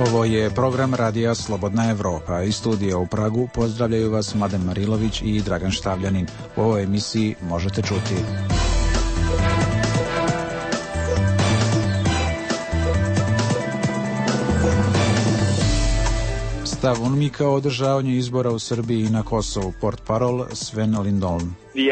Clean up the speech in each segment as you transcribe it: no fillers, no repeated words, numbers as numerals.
Ovo je program Radija Slobodna Evropa. Iz studija u Pragu pozdravljaju vas Mladen Marilović i Dragan Štavljanin. U ovoj emisiji možete čuti: stav UNMIK-a o održavanju izbora u Srbiji i na Kosovu. Portparol Sven Lindholm.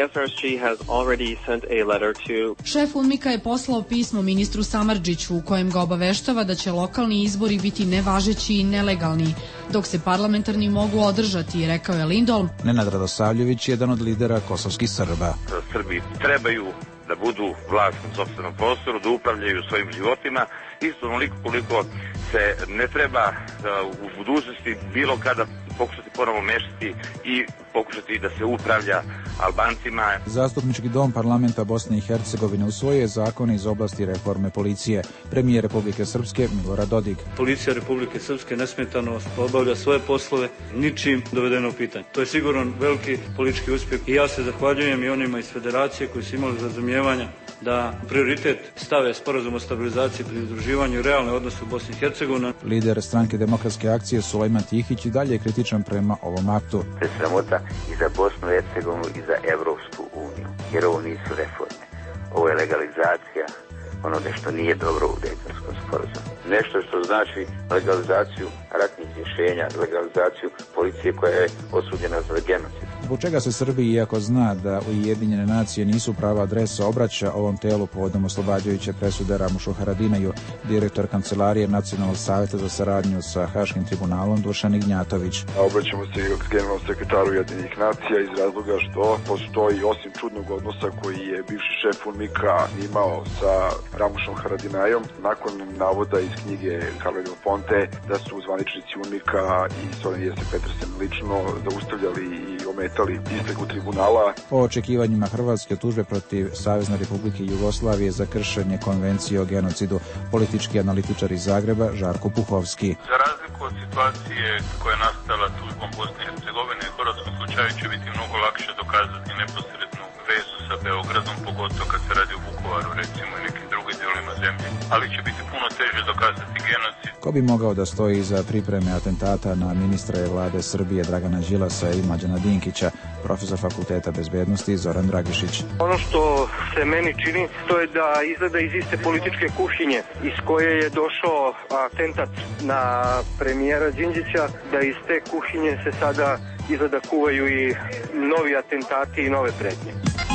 Šef UNMIK-a je poslao pismo ministru Samardžiću u kojem ga obaveštava da će lokalni izbori biti nevažeći i nelegalni, dok se parlamentarni mogu održati, rekao je Lindholm. Nenad Radosavljević, jedan od lidera kosovskih Srba. Srbi trebaju da budu vlast na sopstvenom prostoru, da upravljaju svojim životima, isto onoliko koliko se ne treba u budućnosti bilo kada pokušati ponovo mešati i pokušati da se upravlja Albancima. Zastupnički dom parlamenta Bosne i Hercegovine usvojio je zakone iz oblasti reforme policije. Premijer Republike Srpske Milorad Dodik. Policija Republike Srpske nesmetano obavlja svoje poslove, ničim dovedeno u pitanje. To je sigurno veliki politički uspjeh i ja se zahvaljujem i onima iz federacije koji su imali razumijevanja da prioritet stave sporazum o stabilizaciji i pridruživanju i realne odnose u Bosni i Hercegovini. Lider stranke Demokratske akcije Sulejman Tihić i dalje je kritičan prema ovom aktu. To je sramota i za Bosnu i Hercegovinu i za Evropsku uniju, jer ovo nisu reforme. Ovo je legalizacija onoga što nije dobro u Dejtonskom sporazumu. Nešto što znači legalizaciju ratnih rješenja, legalizaciju policije koja je osuđena za genocid. Zbog čega se Srbiji, iako zna da Ujedinjene nacije nisu prava adresa, obraća ovom telu povodom oslobađajuće presude Ramušu Haradinaju, direktor Kancelarije Nacionalnog savjeta za saradnju sa Haškim tribunalom Dušan Ignjatović. Obraćamo se generalnom sekretaru Ujedinjenih nacija iz razloga što postoji, osim čudnog odnosa koji je bivši šef UNMIK-a imao sa Ramušom Haradinajom, nakon navoda iz knjige Karla Del Ponte da su zvaničnici UNMIK-a i Soren Jesse Petersen lično zaustavljali i ometali istragu tribunala. O očekivanjima Hrvatske tužbe protiv Savezne Republike Jugoslavije za kršenje konvencije o genocidu, politički analitičar iz Zagreba Žarko Puhovski. Za razliku od situacije koja je nastala tužbom Bosne i Hercegovine, u hrvatskom slučaju će biti mnogo lakše dokazati neposrednu vezu sa Beogradom, pogotovo kad se radi o Vukovaru, recimo, i nekim drugim dijelovima zemlje, ali će biti puno teže dokazati genocid. Ko bi mogao da stoji iza pripreme atentata na ministra vlade Srbije Dragana Đilasa i Mlađana Dinkića? Profesor Fakulteta bezbednosti Zoran Dragišić. Ono što se meni čini, to je da izgleda iz iste političke kuhinje iz koje je došao atentat na premijera Đinđića, da iz te kuhinje se sada izgleda kuvaju i novi atentati i nove pretnje.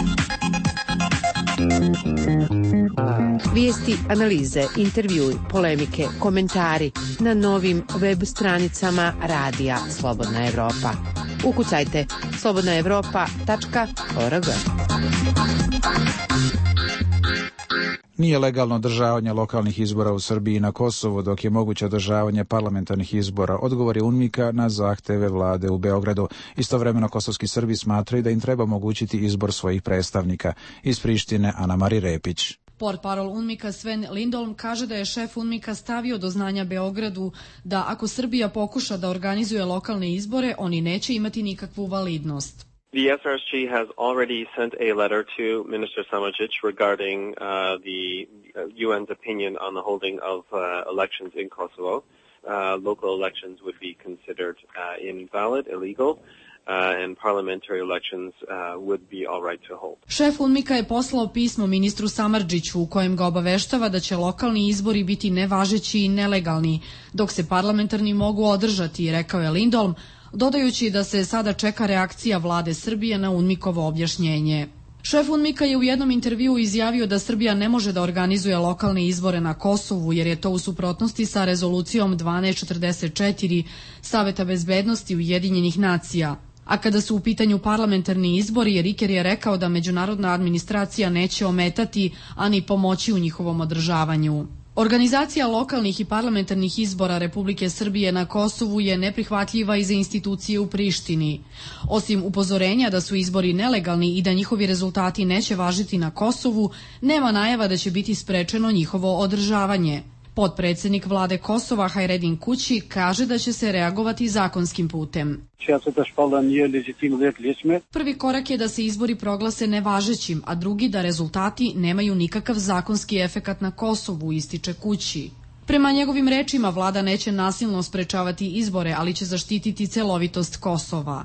Vijesti, analize, intervjui, polemike, komentari na novim web stranicama Radija Slobodna Evropa. Ukucajte slobodnaevropa.org. Nije legalno održavanje lokalnih izbora u Srbiji i na Kosovu, dok je moguće održavanje parlamentarnih izbora, odgovori UNMIK-a na zahteve vlade u Beogradu. Istovremeno kosovski Srbi smatraju da im treba omogućiti izbor svojih predstavnika. Iz Prištine Ana-Mari Repić. Portparol UNMIK-a Sven Lindholm kaže da je šef UNMIK-a stavio do znanja Beogradu da ako Srbija pokuša da organizuje lokalne izbore, oni neće imati nikakvu validnost. The SRSG has already sent a letter to Minister Samardžić regarding the UN's opinion on the holding of elections in Kosovo. Local elections would be considered invalid, illegal. And parliamentary elections would be all right to hold. Šef UNMIK-a je poslao pismo ministru Samardžiću u kojem ga obaveštava da će lokalni izbori biti nevažeći i nelegalni, dok se parlamentarni mogu održati, rekao je Lindholm, dodajući da se sada čeka reakcija vlade Srbije na UNMIK-ovo objašnjenje. Šef UNMIK-a je u jednom intervjuu izjavio da Srbija ne može da organizuje lokalne izbore na Kosovu jer je to u suprotnosti sa rezolucijom 1244 Saveta bezbednosti Ujedinjenih nacija. A kada su u pitanju parlamentarni izbori, Riker je rekao da međunarodna administracija neće ometati, a ni pomoći u njihovom održavanju. Organizacija lokalnih i parlamentarnih izbora Republike Srbije na Kosovu je neprihvatljiva i za institucije u Prištini. Osim upozorenja da su izbori nelegalni i da njihovi rezultati neće važiti na Kosovu, nema najava da će biti sprečeno njihovo održavanje. Potpredsednik vlade Kosova Hajredin Kući kaže da će se reagovati zakonskim putem. Prvi korak je da se izbori proglase nevažećim, a drugi da rezultati nemaju nikakav zakonski efekat na Kosovu, ističe Kući. Prema njegovim rečima, vlada neće nasilno sprečavati izbore, ali će zaštititi celovitost Kosova.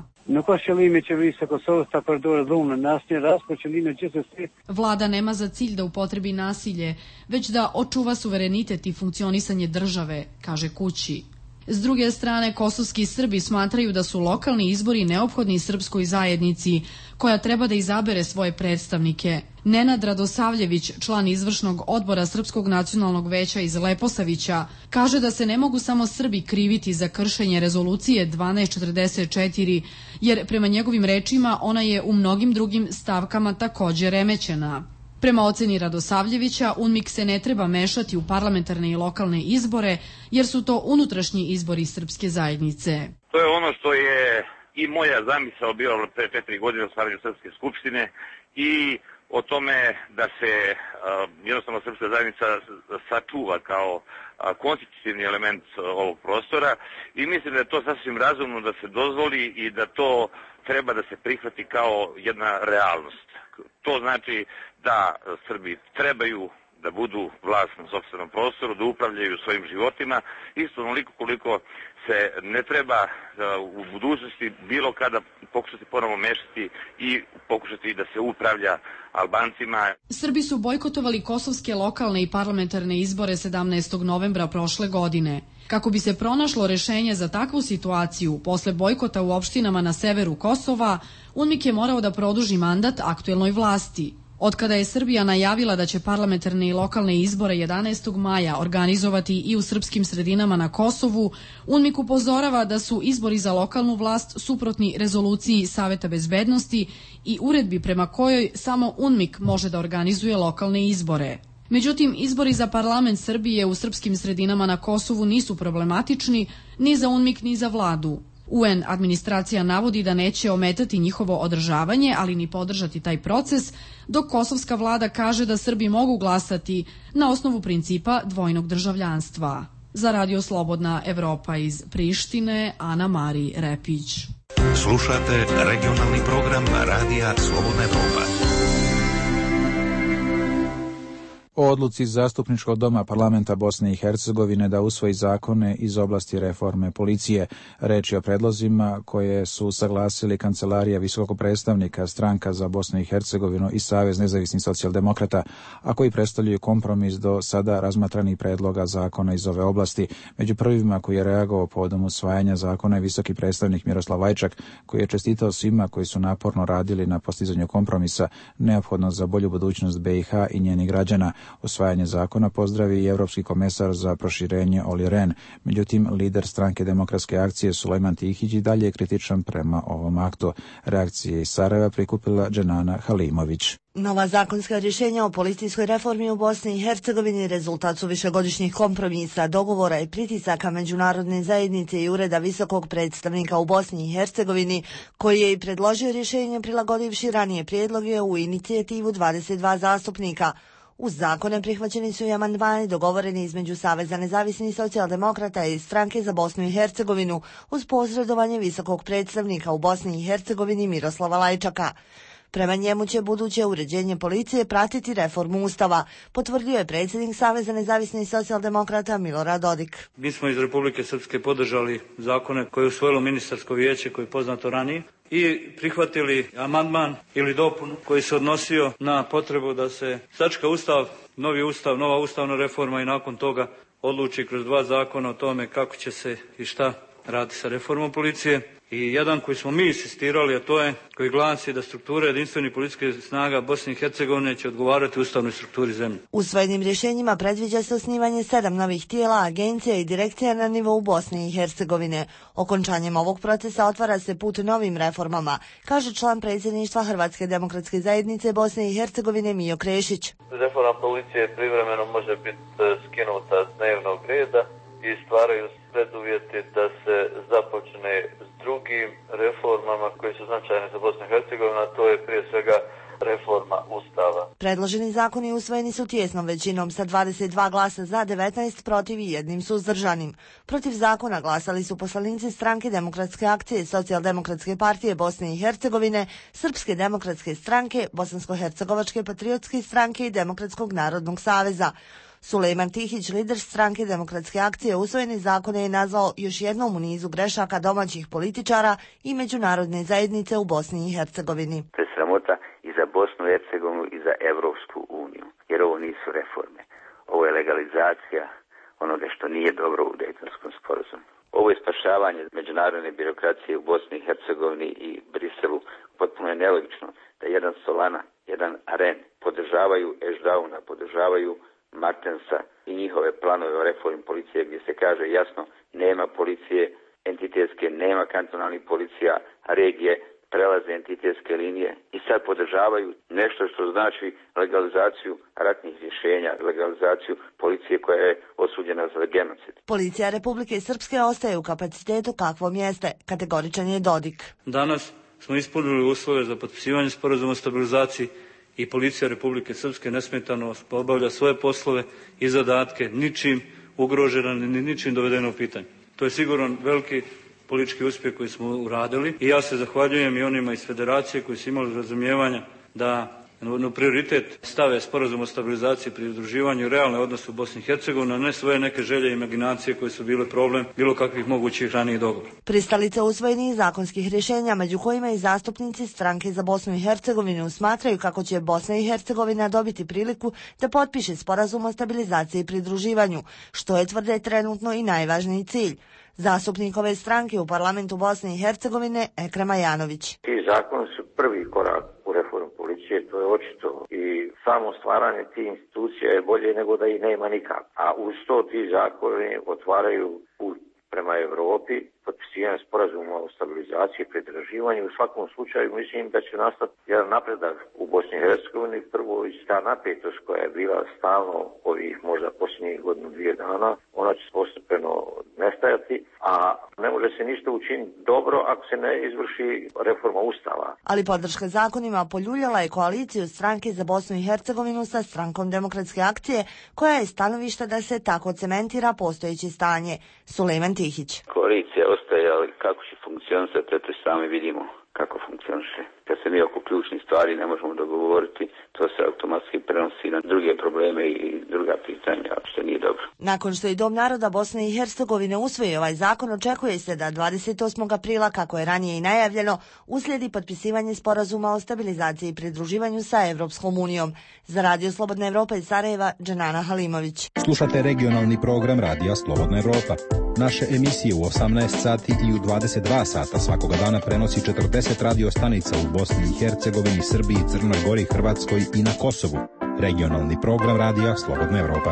Vlada nema za cilj da upotrebi nasilje, već da očuva suverenitet i funkcionisanje države, kaže Kući. S druge strane, kosovski Srbi smatraju da su lokalni izbori neophodni srpskoj zajednici, koja treba da izabere svoje predstavnike. Nenad Radosavljević, član izvršnog odbora Srpskog nacionalnog veća iz Leposavića, kaže da se ne mogu samo Srbi kriviti za kršenje rezolucije 1244, jer prema njegovim rečima ona je u mnogim drugim stavkama takođe remećena. Prema oceni Radosavljevića, UNMIK se ne treba mešati u parlamentarne i lokalne izbore, jer su to unutrašnji izbori srpske zajednice. To je ono što je i moja zamisao bio pre 4 godine u stvaranju Srpske skupštine i o tome da se jednostavno Srpska zajednica sačuva kao konstitutivni element ovog prostora i mislim da je to sasvim razumno da se dozvoli i da to treba da se prihvati kao jedna realnost. To znači da Srbi trebaju da budu vlast na sopstvenom prostoru, da upravljaju svojim životima, isto onoliko koliko se ne treba u budućnosti bilo kada pokušati ponovo mešati i pokušati da se upravlja Albancima. Srbi su bojkotovali kosovske lokalne i parlamentarne izbore 17. novembra prošle godine. Kako bi se pronašlo rešenje za takvu situaciju, posle bojkota u opštinama na severu Kosova, UNMIK je morao da produži mandat aktuelnoj vlasti. Otkada je Srbija najavila da će parlamentarne i lokalne izbore 11. maja organizovati i u srpskim sredinama na Kosovu, UNMIK upozorava da su izbori za lokalnu vlast suprotni rezoluciji Saveta bezbednosti i uredbi prema kojoj samo UNMIK može da organizuje lokalne izbore. Međutim, izbori za parlament Srbije u srpskim sredinama na Kosovu nisu problematični ni za UNMIK ni za vladu. UN administracija navodi da neće ometati njihovo održavanje, ali ni podržati taj proces, dok kosovska vlada kaže da Srbi mogu glasati na osnovu principa dvojnog državljanstva. Za Radio Slobodna Evropa iz Prištine, Ana Mari Repić. Slušate regionalni program Radija Slobodna Evropa. O odluci Zastupničkog doma parlamenta Bosne i Hercegovine da usvoji zakone iz oblasti reforme policije. Reč je o predlozima koje su saglasili Kancelarija visokog predstavnika, Stranka za Bosnu i Hercegovinu i Savez nezavisnih socijaldemokrata, a koji predstavljaju kompromis do sada razmatranih predloga zakona iz ove oblasti. Među prvima koji je reagovao povodom usvajanja zakona je visoki predstavnik Miroslav Lajčak, koji je čestitao svima koji su naporno radili na postizanju kompromisa neophodno za bolju budućnost BiH i njenih građana. Usvajanje zakona pozdravi i Evropski komesar za proširenje Olli Rehn. Međutim, lider Stranke demokratske akcije Sulejman Tihić i dalje je kritičan prema ovom aktu. Reakcije iz Sarajeva prikupila Dženana Halimović. Nova zakonska rješenja o policijskoj reformi u Bosni i Hercegovini rezultat su višegodišnjih kompromisa, dogovora i pritisaka međunarodne zajednice i Ureda visokog predstavnika u Bosni i Hercegovini, koji je i predložio rješenje prilagodivši ranije prijedloge u inicijativu 22 zastupnika. Uz zakone prihvaćeni su i amandmani dogovoreni između Saveza nezavisnih socijaldemokrata i Stranke za Bosnu i Hercegovinu uz posredovanje visokog predstavnika u Bosni i Hercegovini Miroslava Lajčaka. Prema njemu će buduće uređenje policije pratiti reformu Ustava, potvrdio je predsjednik Saveza nezavisnih socijaldemokrata Milorad Dodik. Mi smo iz Republike Srpske podržali zakone koje je usvojilo ministarsko vijeće koje je poznato ranije i prihvatili amandman ili dopunu koji se odnosio na potrebu da se sačeka Ustav, novi Ustav, nova ustavna reforma i nakon toga odluči kroz 2 zakona o tome kako će se i šta raditi sa reformom policije. I jedan koji smo mi insistirali, a to je koji glasi da struktura jedinstvenih policijskih snaga Bosne i Hercegovine će odgovarati ustavnoj strukturi zemlje. Usvojenim rješenjima predviđa se osnivanje 7 novih tijela, agencija i direkcija na nivou Bosne i Hercegovine. Okončanjem ovog procesa otvara se put novim reformama, kaže član predsjedništva Hrvatske demokratske zajednice Bosne i Hercegovine Mijo Krešić. Reforma policije privremeno može biti skinuta s dnevnog reda i stvaraju preduvjeti da se započne s drugim reformama koje su značajne za Bosnu i Hercegovinu, a to je prije svega reforma Ustava. Predloženi zakoni usvojeni su tijesnom većinom sa 22 glasa za, 19 protiv i 1 suzdržanim. Protiv zakona glasali su poslanici Stranke demokratske akcije, Socijaldemokratske partije Bosne i Hercegovine, Srpske demokratske stranke, Bosansko-hercegovačke patriotske stranke i Demokratskog narodnog saveza. Sulejman Tihić, lider stranke Demokratske akcije, usvojeni zakone je nazvao još jednom u nizu grešaka domaćih političara i međunarodne zajednice u Bosni i Hercegovini. To je sramota i za Bosnu i Hercegovinu i za Evropsku uniju, jer ovo nisu reforme. Ovo je legalizacija onoga što nije dobro u Dejtonskom sporazumu. Ovo je spašavanje međunarodne birokracije u Bosni i Hercegovini i Briselu. Potpuno je nelogično da jedan Solana, jedan Aren podržavaju Ešdauna, podržavaju Martensa i njihove planove o reformi policije gdje se kaže jasno nema policije entitetske, nema kantonalnih policija, regije prelaze entitetske linije i sad podržavaju nešto što znači legalizaciju ratnih rješenja, legalizaciju policije koja je osuđena za genocid. Policija Republike Srpske ostaje u kapacitetu kakvom jeste, kategoričan je Dodik. Danas smo ispunili uslove za potpisivanje sporazuma o stabilizaciji i policija Republike Srpske nesmetano obavlja svoje poslove i zadatke, ničim ugrožena ni ničim dovedeno u pitanje. To je sigurno veliki politički uspjeh koji smo uradili i ja se zahvaljujem i onima iz Federacije koji su imali razumijevanja da na prioritet stave sporazum o stabilizaciji i pridruživanju realne odnose u Bosni i Hercegovini, a ne svoje neke želje i imaginacije koje su bile problem bilo kakvih mogućih ranijih dogovora. Pristalice usvojenih zakonskih rješenja, među kojima i zastupnici stranke za Bosnu i Hercegovinu, smatraju kako će Bosna i Hercegovina dobiti priliku da potpiše sporazum o stabilizaciji i pridruživanju, što je, tvrde, trenutno i najvažniji cilj. Zastupnik ove stranke u parlamentu Bosne i Hercegovine, Ekrem Ajanović. Ti zakoni su prvi korak u reformu policije, to je očito, i samo stvaranje tih institucija je bolje nego da ih nema nikako. A uz to ti zakoni otvaraju put prema Europi, potpisivanje sporazuma o stabilizaciji i pridruživanju. U svakom slučaju mislim da će nastati jedan napredak u Bosni i Hercegovini. Prvo, ta napetost koja je bila stalno ovih možda posljednjih godinu, 2 dana, ona će postepeno nestajati, a ne može se ništa učiniti dobro ako se ne izvrši reforma Ustava. Ali podrška zakonima poljuljala je koaliciju stranke za Bosnu i Hercegovinu sa strankom Demokratske akcije, koja je stanovišta da se tako cementira postojeće stanje. Sulejman Tihić. Koalicija ostaje, ali kako će funkcionisati, to sami vidimo kako funkcioniše. Kad se mi oko ključnih stvari ne možemo dogovoriti, to se automatski prenosi na druge probleme i druga pitanja, što nije dobro. Nakon što je Dom naroda Bosne i Hercegovine usvoji ovaj zakon, očekuje se da 28. aprila, kako je ranije i najavljeno, uslijedi potpisivanje sporazuma o stabilizaciji i pridruživanju sa Evropskom unijom. Za Radio Slobodna Evropa iz Sarajeva, Dženana Halimović. Slušate regionalni program Radija Slobodna Evropa. Naše emisije u 18 sati i u 22 sata svakoga dana prenosi 40 radio stanica u Bosni i Hercegovini, Srbiji, Crnoj Gori, Hrvatskoj i na Kosovu. Regionalni program Radija Slobodna Evropa.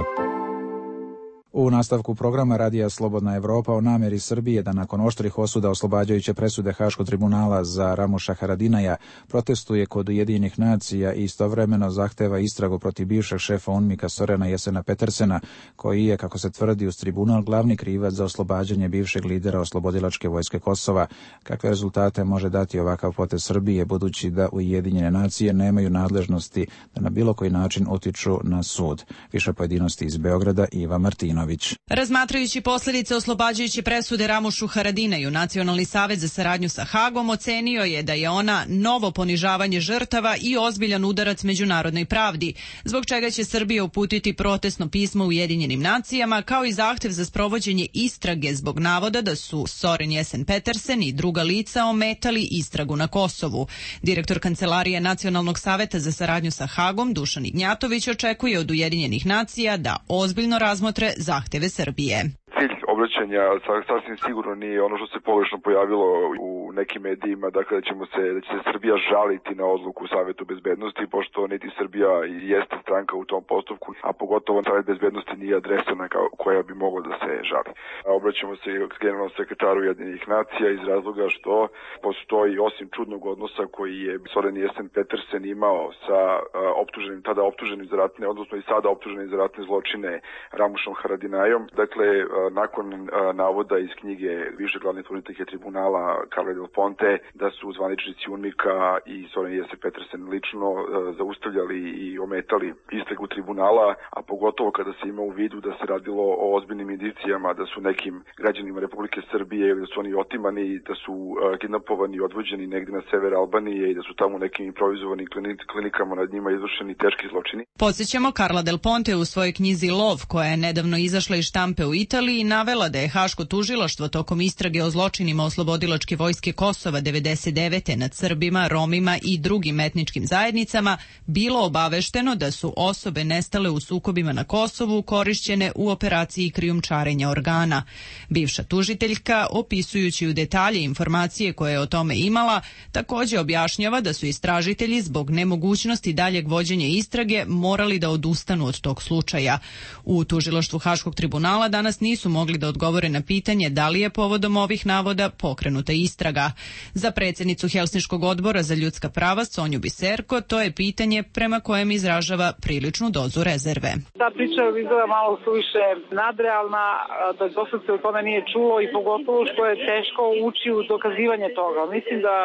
U nastavku programa Radija Slobodna Evropa o namjeri Srbije da nakon oštrih osuda oslobađajuće presude Haškog tribunala za Ramuša Haradinaja protestuje kod Ujedinjenih nacija i istovremeno zahteva istragu protiv bivšeg šefa UNMIK-a Sorena Jesena Petersena, koji je, kako se tvrdi uz tribunal, glavni krivac za oslobađanje bivšeg lidera Oslobodilačke vojske Kosova. Kakve rezultate može dati ovakav potez Srbije, budući da Ujedinjene nacije nemaju nadležnosti da na bilo koji način utiču na sud? Više pojedinosti iz Beograda, Iva Martinović. Razmatrajući posljedice oslobađajuće presude Ramušu Haradinaju, Nacionalni savez za saradnju sa Hagom ocenio je da je ona novo ponižavanje žrtava i ozbiljan udarac međunarodnoj pravdi, zbog čega će Srbija uputiti protestno pismo Ujedinjenim nacijama, kao i zahtev za sprovođenje istrage zbog navoda da su Soren Jesen Petersen i druga lica ometali istragu na Kosovu. Direktor Kancelarije Nacionalnog saveta za saradnju sa Hagom, Dušan Ignjatović, očekuje od Ujedinjenih nacija da ozbiljno razmotre zahteve Srbije. Cilj obraćanja sasvim sigurno nije ono što se pogrešno pojavilo u nekim medijima, dakle da će se Srbija žaliti na odluku Savetu bezbednosti, pošto niti Srbija jeste stranka u tom postupku, a pogotovo Savet bezbednosti nije adresa na koja bi mogla da se žali. Obraćamo se generalnom sekretaru Ujedinjenih nacija iz razloga što postoji, osim čudnog odnosa koji je Soren Jesen Petersen imao sa tada optuženim za ratne, odnosno i sada optuženim za ratne zločine Ramušom Haradinajom. Dakle, nakon navoda iz knjige bivšeg glavnog tužitelja tribunala Karla del Ponte, da su zvaničnici UNMIK-a i Soren Jesse Petersen lično zaustavljali i ometali istragu tribunala, a pogotovo kada se ima u vidu da se radilo o ozbiljnim indicijama da su nekim građanima Republike Srbije, da su oni otimani, da su kidnapovani i odvođeni negde na sever Albanije i da su tamo u nekim improvizovanim klinikama nad njima izvršeni teški zločini. Podsjećamo, Carla Del Ponte u svojoj knjizi Lov, koja je nedavno izašla iz štampe u Italiji, navela da je Haško tužilaštvo tokom istrage o zločinima Oslobodilačke vojske Kosova 99. nad Srbima, Romima i drugim etničkim zajednicama bilo obavešteno da su osobe nestale u sukobima na Kosovu korišćene u operaciji krijumčarenja organa. Bivša tužiteljka, opisujući u detalje informacije koje je o tome imala, također objašnjava da su istražitelji zbog nemogućnosti daljeg vođenja istrage morali da odustanu od tog slučaja. U tužilaštvu Haškog tribunala danas nisu mogli da odgovore na pitanje da li je povodom ovih navoda pokrenuta istraga. Za predsjednicu Helsinškog odbora za ljudska prava Sonju Biserko to je pitanje prema kojem izražava priličnu dozu rezerve. Ta priča izgleda malo suviše nadrealna, da dosad se o tome nije čulo i pogotovo što je teško ući u dokazivanje toga. Mislim da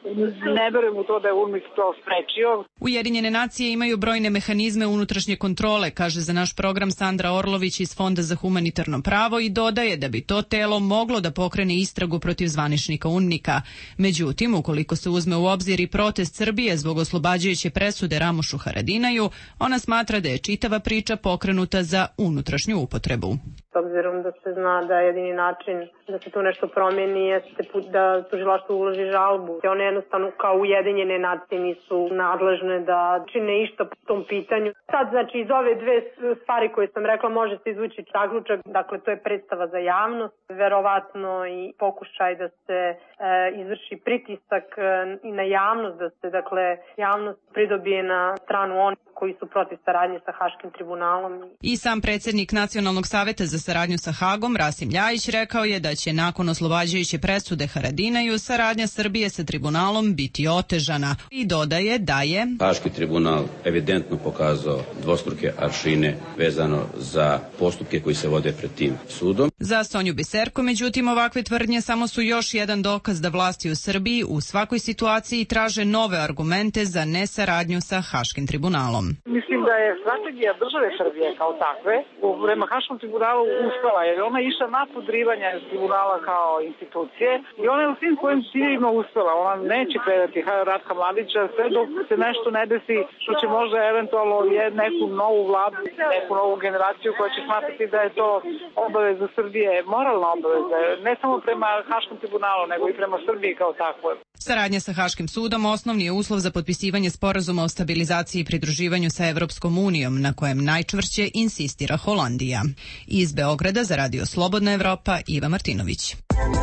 ne verujem u to da je UNMIK to sprečio. Ujedinjene nacije imaju brojne mehanizme unutrašnje kontrole, kaže za naš program Sandra Orlović iz Fonda za humanitarno pravo i dodaje da bi to telo moglo da pokrene istragu protiv zvaničnika UNMIK-a. Međutim, ukoliko se uzme u obzir i protest Srbije zbog oslobađajuće presude Ramušu Haradinaju, ona smatra da je čitava priča pokrenuta za unutrašnju upotrebu. S obzirom da se zna da je jedini način da se tu nešto promijeni jeste da tužilaštvo uloži žalbu. One jednostavno kao Ujedinjene nacije nisu nadležne da čine išta po tom pitanju. Sad, znači, iz ove dve stvari koje sam rekla može se izvući zaključak, dakle to je predstava za javnost, verovatno i pokušaj da se izvrši pritisak i na javnost, da se dakle javnost pridobije na stranu onih koji su protiv saradnje sa Haškim tribunalom. I sam predsjednik Nacionalnog saveta za saradnju sa Hagom, Rasim Ljajić, rekao je da će nakon oslobađajuće presude Haradinaju saradnja Srbije sa tribunalom biti otežana. I dodaje da je Haški tribunal evidentno pokazao dvostruke aršine vezano za postupke koji se vode pred tim sudom. Za Sonju Biserko, međutim, ovakve tvrdnje samo su još jedan dokaz da vlasti u Srbiji u svakoj situaciji traže nove argumente za nesaradnju sa Haškim tribunalom. Mislim da je strategija države Srbije kao takve prema Haškom tribunalu uspela, jer ona je išla na podrivanje tribunala kao institucije i ona je u svim svojim ciljevima uspela. Ona neće predati Ratka Mladića sve dok se nešto ne desi što će možda eventualno neku novu vladu, neku novu generaciju koja će smatrati da je to obaveza Srbije, moralna obaveza, ne samo prema Haškom tribunalu, nego i prema Srbiji kao takvoj. Saradnja sa Haškim sudom osnovni je uslov za potpisivanje sporazuma o stabilizaciji i pridruživanju sa Evropskom unijom, na kojem najčvršće insistira Holandija. Iz Beograda za Radio Slobodna Evropa, Iva Martinović.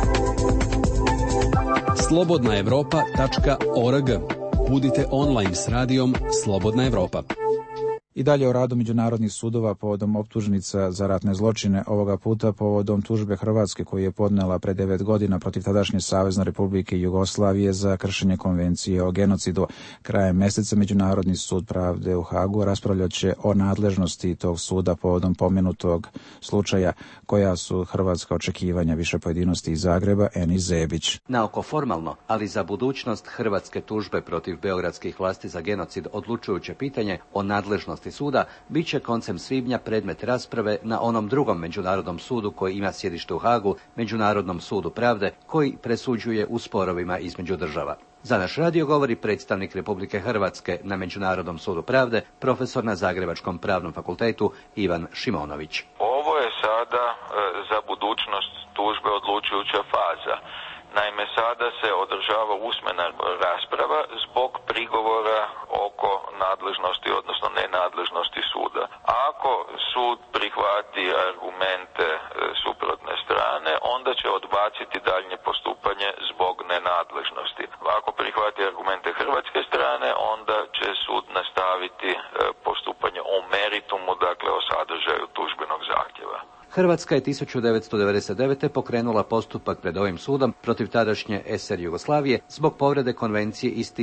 slobodnaevropa.org. Budite online s radijom Slobodna Evropa. I dalje o radu međunarodnih sudova povodom optužnica za ratne zločine, ovoga puta povodom tužbe Hrvatske koju je podnela pre 9 godina protiv tadašnje Savezne Republike Jugoslavije za kršenje konvencije o genocidu. Krajem meseca Međunarodni sud pravde u Hagu raspravljat će o nadležnosti tog suda povodom pomenutog slučaja. Koja su hrvatska očekivanja? Više pojedinosti iz Zagreba, Eni Zebić. Naoko formalno, ali za budućnost hrvatske tužbe protiv beogradskih vlasti za genocid odlučujuće pitanje o nadležnosti suda bit će koncem svibnja predmet rasprave na onom drugom međunarodnom sudu koji ima sjedište u Hagu, Međunarodnom sudu pravde, koji presuđuje u sporovima između država. Za naš radio govori predstavnik Republike Hrvatske na Međunarodnom sudu pravde, profesor na Zagrebačkom pravnom fakultetu Ivan Šimonović. Ovo je sada za budućnost tužbe odlučujuća faza. Naime, sada se održava usmena rasprava zbog prigovora oko nadležnosti, odnosno nenadležnosti suda. Ako sud prihvati argumente suprotne strane, onda će odbaciti daljnje postupanje zbog nenadležnosti. Ako prihvati argumente hrvatske strane, onda će sud nastaviti postupanje o meritumu, dakle o sadržaju tužbenog zahtjeva. Hrvatska je 1999. pokrenula postupak pred ovim sudom protiv tadašnje SR Jugoslavije zbog povrede konvencije iz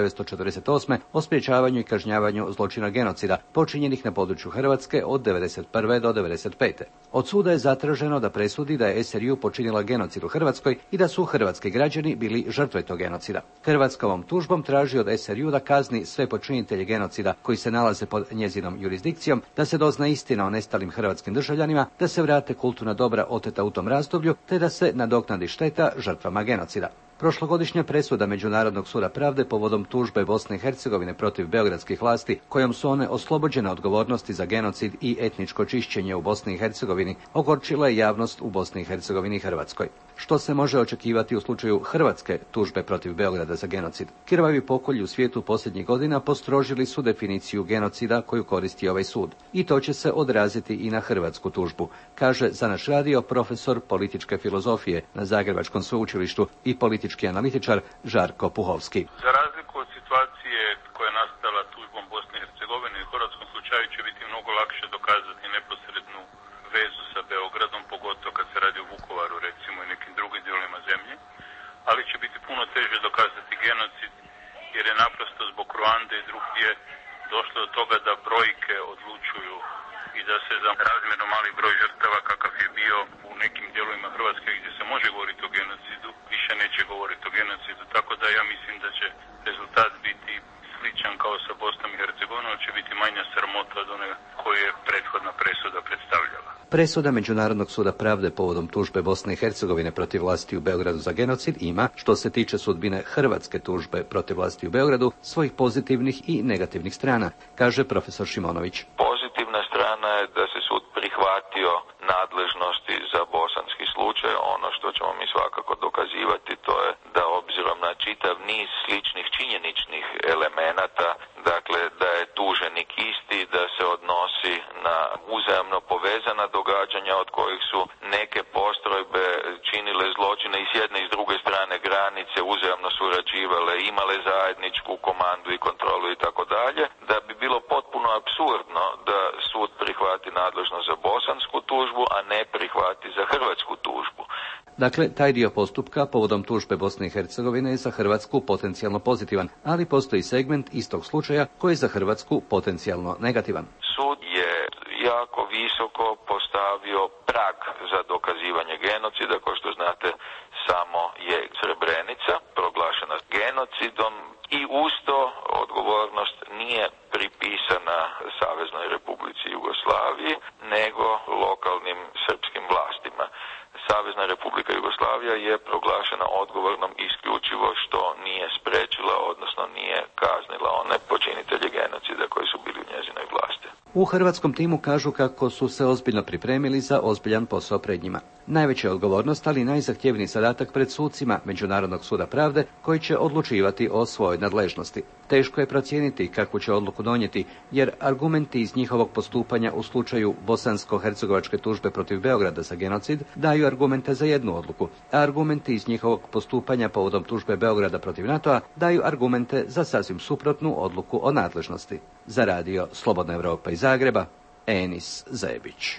1948. o sprječavanju i kažnjavanju zločina genocida počinjenih na području Hrvatske od 1991. do 1995. Od suda je zatraženo da presudi da je SRJ počinila genocid u Hrvatskoj i da su hrvatski građani bili žrtve tog genocida. Hrvatska ovom tužbom traži od SRJ da kazni sve počinitelje genocida koji se nalaze pod njezinom jurisdikcijom, da se dozna istina o nestalim hrvatskim državljanima, da se vrate kulturna dobra oteta u tom razdoblju, te da se nadoknadi šteta žrtvama genocida. Prošlogodišnja presuda Međunarodnog suda pravde povodom tužbe Bosne i Hercegovine protiv beogradskih vlasti, kojom su one oslobođene odgovornosti za genocid i etničko čišćenje u Bosni i Hercegovini, ogorčila je javnost u Bosni i Hercegovini i Hrvatskoj. Što se može očekivati u slučaju hrvatske tužbe protiv Beograda za genocid? Krvavi pokolji u svijetu posljednjih godina postrožili su definiciju genocida koju koristi ovaj sud. I to će se odraziti i na hrvatsku tužbu, kaže za naš radio profesor političke filozofije na Zagrebačkom sveučilištu i politički analitičar Žarko Puhovski. Za razliku od situacije koja je nastala tužbom Bosne i Hercegovine, u hrvatskom slučaju će biti mnogo lakše dokazati neposrednu vezu sa Beogradom, pogotovo kad se radi o Vukovaru, recimo, i nekim drugim dijelovima zemlje, ali će biti puno teže dokazati genocid, jer je naprosto zbog Ruande i drugdje došlo do toga da brojke odlučuju i da se za razmjerno mali broj žrtava kakav je bio u nekim dijelovima Hrvatske gdje se može govoriti o genocidu, više neće govoriti o genocidu, tako da ja mislim da će rezultat biti sličan kao sa Bosnom i Hercegovinom, će biti manja sramota od one koje je prethodna presuda predstavljala. Presuda Međunarodnog suda pravde povodom tužbe Bosne i Hercegovine protiv vlasti u Beogradu za genocid ima, što se tiče sudbine hrvatske tužbe protiv vlasti u Beogradu, svojih pozitivnih i negativnih strana, kaže profesor Šimonović. Pozitivna strana je da se sud prihvatio nadležnosti za bosanski slučaj. Ono što ćemo mi svakako dokazivati, to je da obzirom na čitav niz sličnih činjeničnih elemenata, dakle da je tuženik isti, da se odnosi na uzajamno povezana događanja od kojih su neke postrojbe činile zločine i s jedne i s druge strane granice, uzajamno surađivale, imale zajedničku komandu i kontrolu i tako dalje, da bi bilo potpuno apsurdno da sud prihvati nadležnost za bosansku tužbu, a ne prihvati za hrvatsku tužbu. Dakle, taj dio postupka povodom tužbe Bosne i Hercegovine je za Hrvatsku potencijalno pozitivan, ali postoji segment istog slučaja koji je za Hrvatsku potencijalno negativan. Sud je jako visoko postavio prag za dokazivanje genocida, kao što znate samo je Srebrenica proglašena genocidom i uz to odgovornost nije pripisana Saveznoj Republici Jugoslaviji, nego lokalnim srpskim vlastima. Savezna Republika Jugoslavija je proglašena odgovornom isključivo što nije sprečila, odnosno nije kaznila one počinitelje genocida koji su bili u njezinoj vlasti. U hrvatskom timu kažu kako su se ozbiljno pripremili za ozbiljan posao pred njima. Najveća odgovornost, ali i najzahtjevniji zadatak pred sucima Međunarodnog suda pravde koji će odlučivati o svojoj nadležnosti. Teško je procijeniti kakvu će odluku donijeti, jer argumenti iz njihovog postupanja u slučaju bosansko-hercegovačke tužbe protiv Beograda za genocid daju argumente za jednu odluku, a argumenti iz njihovog postupanja povodom tužbe Beograda protiv NATO-a daju argumente za sasvim suprotnu odluku o nadležnosti. Za radio Slobodna Evropa iz Zagreba, Enis Zebić.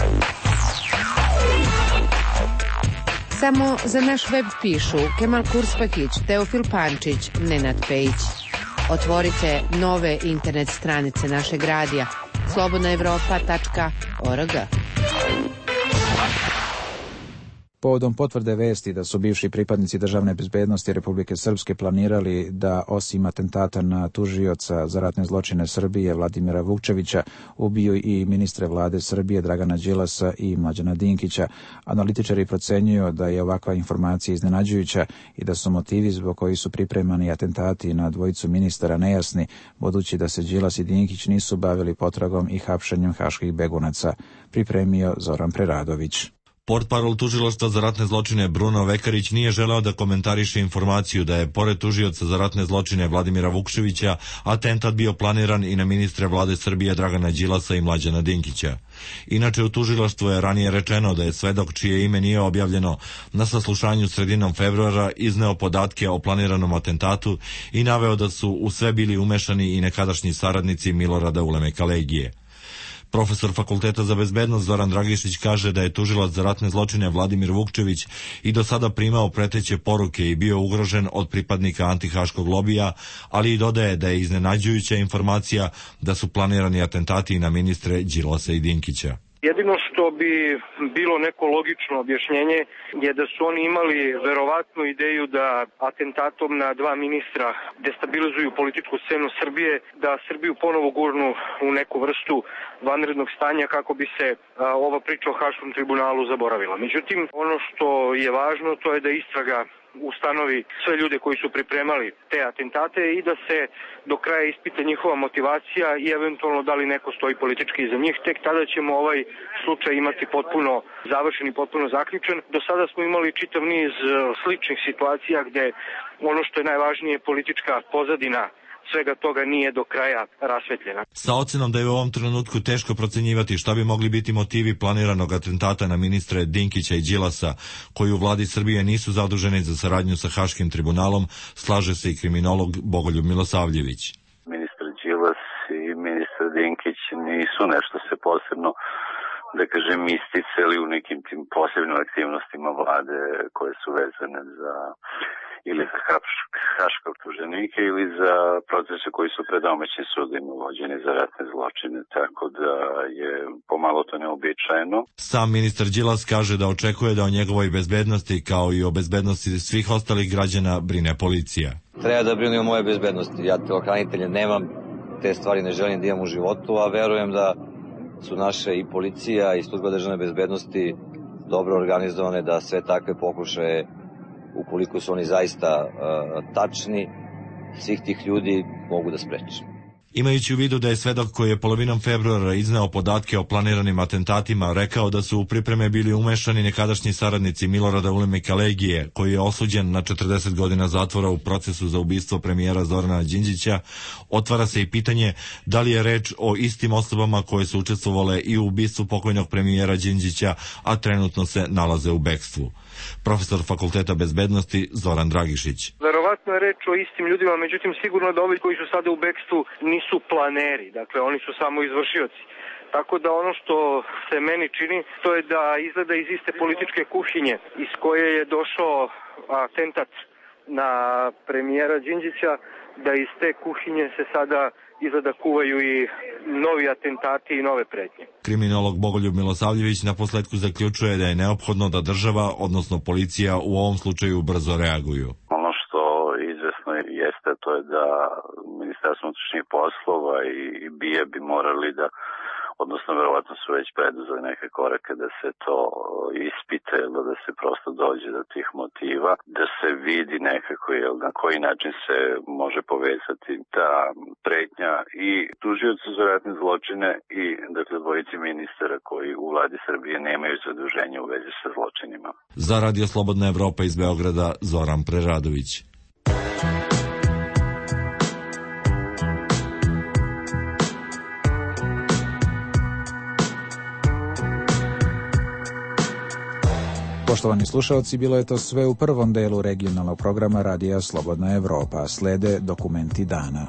Samo za naš web pišu Kemal Kurspakić, Teofil Pančić, Nenad Pejić. Otvorite nove internet stranice našeg radija slobodnaevropa.org. Povodom potvrde vesti da su bivši pripadnici državne bezbednosti Republike Srpske planirali da osim atentata na tužioca za ratne zločine Srbije Vladimira Vukčevića ubiju i ministre vlade Srbije Dragana Đilasa i Mlađana Dinkića, analitičari procenjuju da je ovakva informacija iznenađujuća i da su motivi zbog kojih su pripremani atentati na dvojicu ministara nejasni, budući da se Đilas i Dinkić nisu bavili potragom i hapšenjem haških begunaca, pripremio Zoran Preradović. Portparol tužilaštva za ratne zločine Bruno Vekarić nije želeo da komentariše informaciju da je, pored tužioca za ratne zločine Vladimira Vukčevića, atentat bio planiran i na ministre vlade Srbije Dragana Đilasa i Mlađana Dinkića. Inače, u tužilaštvu je ranije rečeno da je svedok čije ime nije objavljeno na saslušanju sredinom februara izneo podatke o planiranom atentatu i naveo da su u sve bili umešani i nekadašnji saradnici Milorada Ulemeka Legije. Profesor Fakulteta za bezbednost Zoran Dragišić kaže da je tužilac za ratne zločine Vladimir Vukčević i do sada primao preteće poruke i bio ugrožen od pripadnika antihaškog lobija, ali i dodaje da je iznenađujuća informacija da su planirani atentati na ministre Đilasa i Dinkića. Jedino što bi bilo neko logično objašnjenje je da su oni imali verovatnu ideju da atentatom na dva ministra destabilizuju političku scenu Srbije, da Srbiju ponovo gurnu u neku vrstu vanrednog stanja kako bi se ova priča o Haškom tribunalu zaboravila. Međutim, ono što je važno to je da istraga ustanovi sve ljude koji su pripremali te atentate i da se do kraja ispita njihova motivacija i eventualno da li neko stoji politički iza njih. Tek tada ćemo ovaj slučaj imati potpuno završen i potpuno zaključen. Do sada smo imali čitav niz sličnih situacija gde ono što je najvažnije politička pozadina svega toga nije do kraja rasvetljena. Sa ocenom da je u ovom trenutku teško procenjivati šta bi mogli biti motivi planiranog atentata na ministre Dinkića i Đilasa, koji u vladi Srbije nisu zaduženi za saradnju sa Haškim tribunalom, slaže se i kriminolog Bogoljub Milosavljević. Ministar Đilas i ministar Dinkić nisu nešto se posebno, da kažem, isticali u nekim tim posebnim aktivnostima vlade koje su vezane za ili za haške optuženike ili za procese koji su pred domaćim sudima vođeni za ratne zločine, tako da je pomalo to neobičajeno. Sam ministar Đilas kaže da očekuje da o njegovoj bezbednosti kao i o bezbednosti svih ostalih građana brine policija. Treba da brinu o moje bezbednosti. Ja telohranitelje nemam, te stvari ne želim da imam u životu, a verujem da su naše i policija i služba državne bezbednosti dobro organizovane da sve takve pokušaje, ukoliko su oni zaista tačni, svih tih ljudi mogu da spreče. Imajući u vidu da je svedok koji je polovinom februara izneo podatke o planiranim atentatima rekao da su u pripreme bili umešani nekadašnji saradnici Milorada Ulemeka Legije, koji je osuđen na 40 godina zatvora u procesu za ubistvo premijera Zorana Đinđića, otvara se i pitanje da li je reč o istim osobama koje su učestvovale i u ubistvu pokojnog premijera Đinđića, a trenutno se nalaze u bekstvu. Profesor Fakulteta bezbednosti Zoran Dragišić. Verovatno je reč o istim ljudima, međutim sigurno da ovi koji su sada u bekstvu nisu planeri, dakle oni su samo izvršioci. Tako da ono što se meni čini, to je da izgleda iz iste političke kuhinje iz koje je došao atentat na premijera Đinđića, da iz te kuhinje se sada izgleda kuvaju i novi atentati i nove pretnje. Kriminolog Bogoljub Milosavljević naposledku zaključuje da je neophodno da država, odnosno policija, u ovom slučaju brzo reaguju. Ono što izvesno jeste, to je da Ministarstvo unutrašnjih poslova i BIA bi morali da, odnosno verovatno su već preduzeli neke korake da se to ispite, da se prosto dođe do tih motiva, da se vidi nekako na koji način se može povezati ta pretnja i tužiocu za ratne zločine i dakle dvojici ministara koji u vladi Srbije nemaju zaduženja u vezi sa zločinima. Za Radio Slobodna Evropa iz Beograda, Zoran Preradović. Poštovani slušalci, bilo je to sve u prvom delu regionalnog programa Radija Slobodna Evropa. Slede dokumenti dana.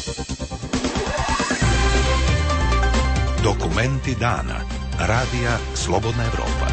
Dokumenti dana. Radija Slobodna Evropa.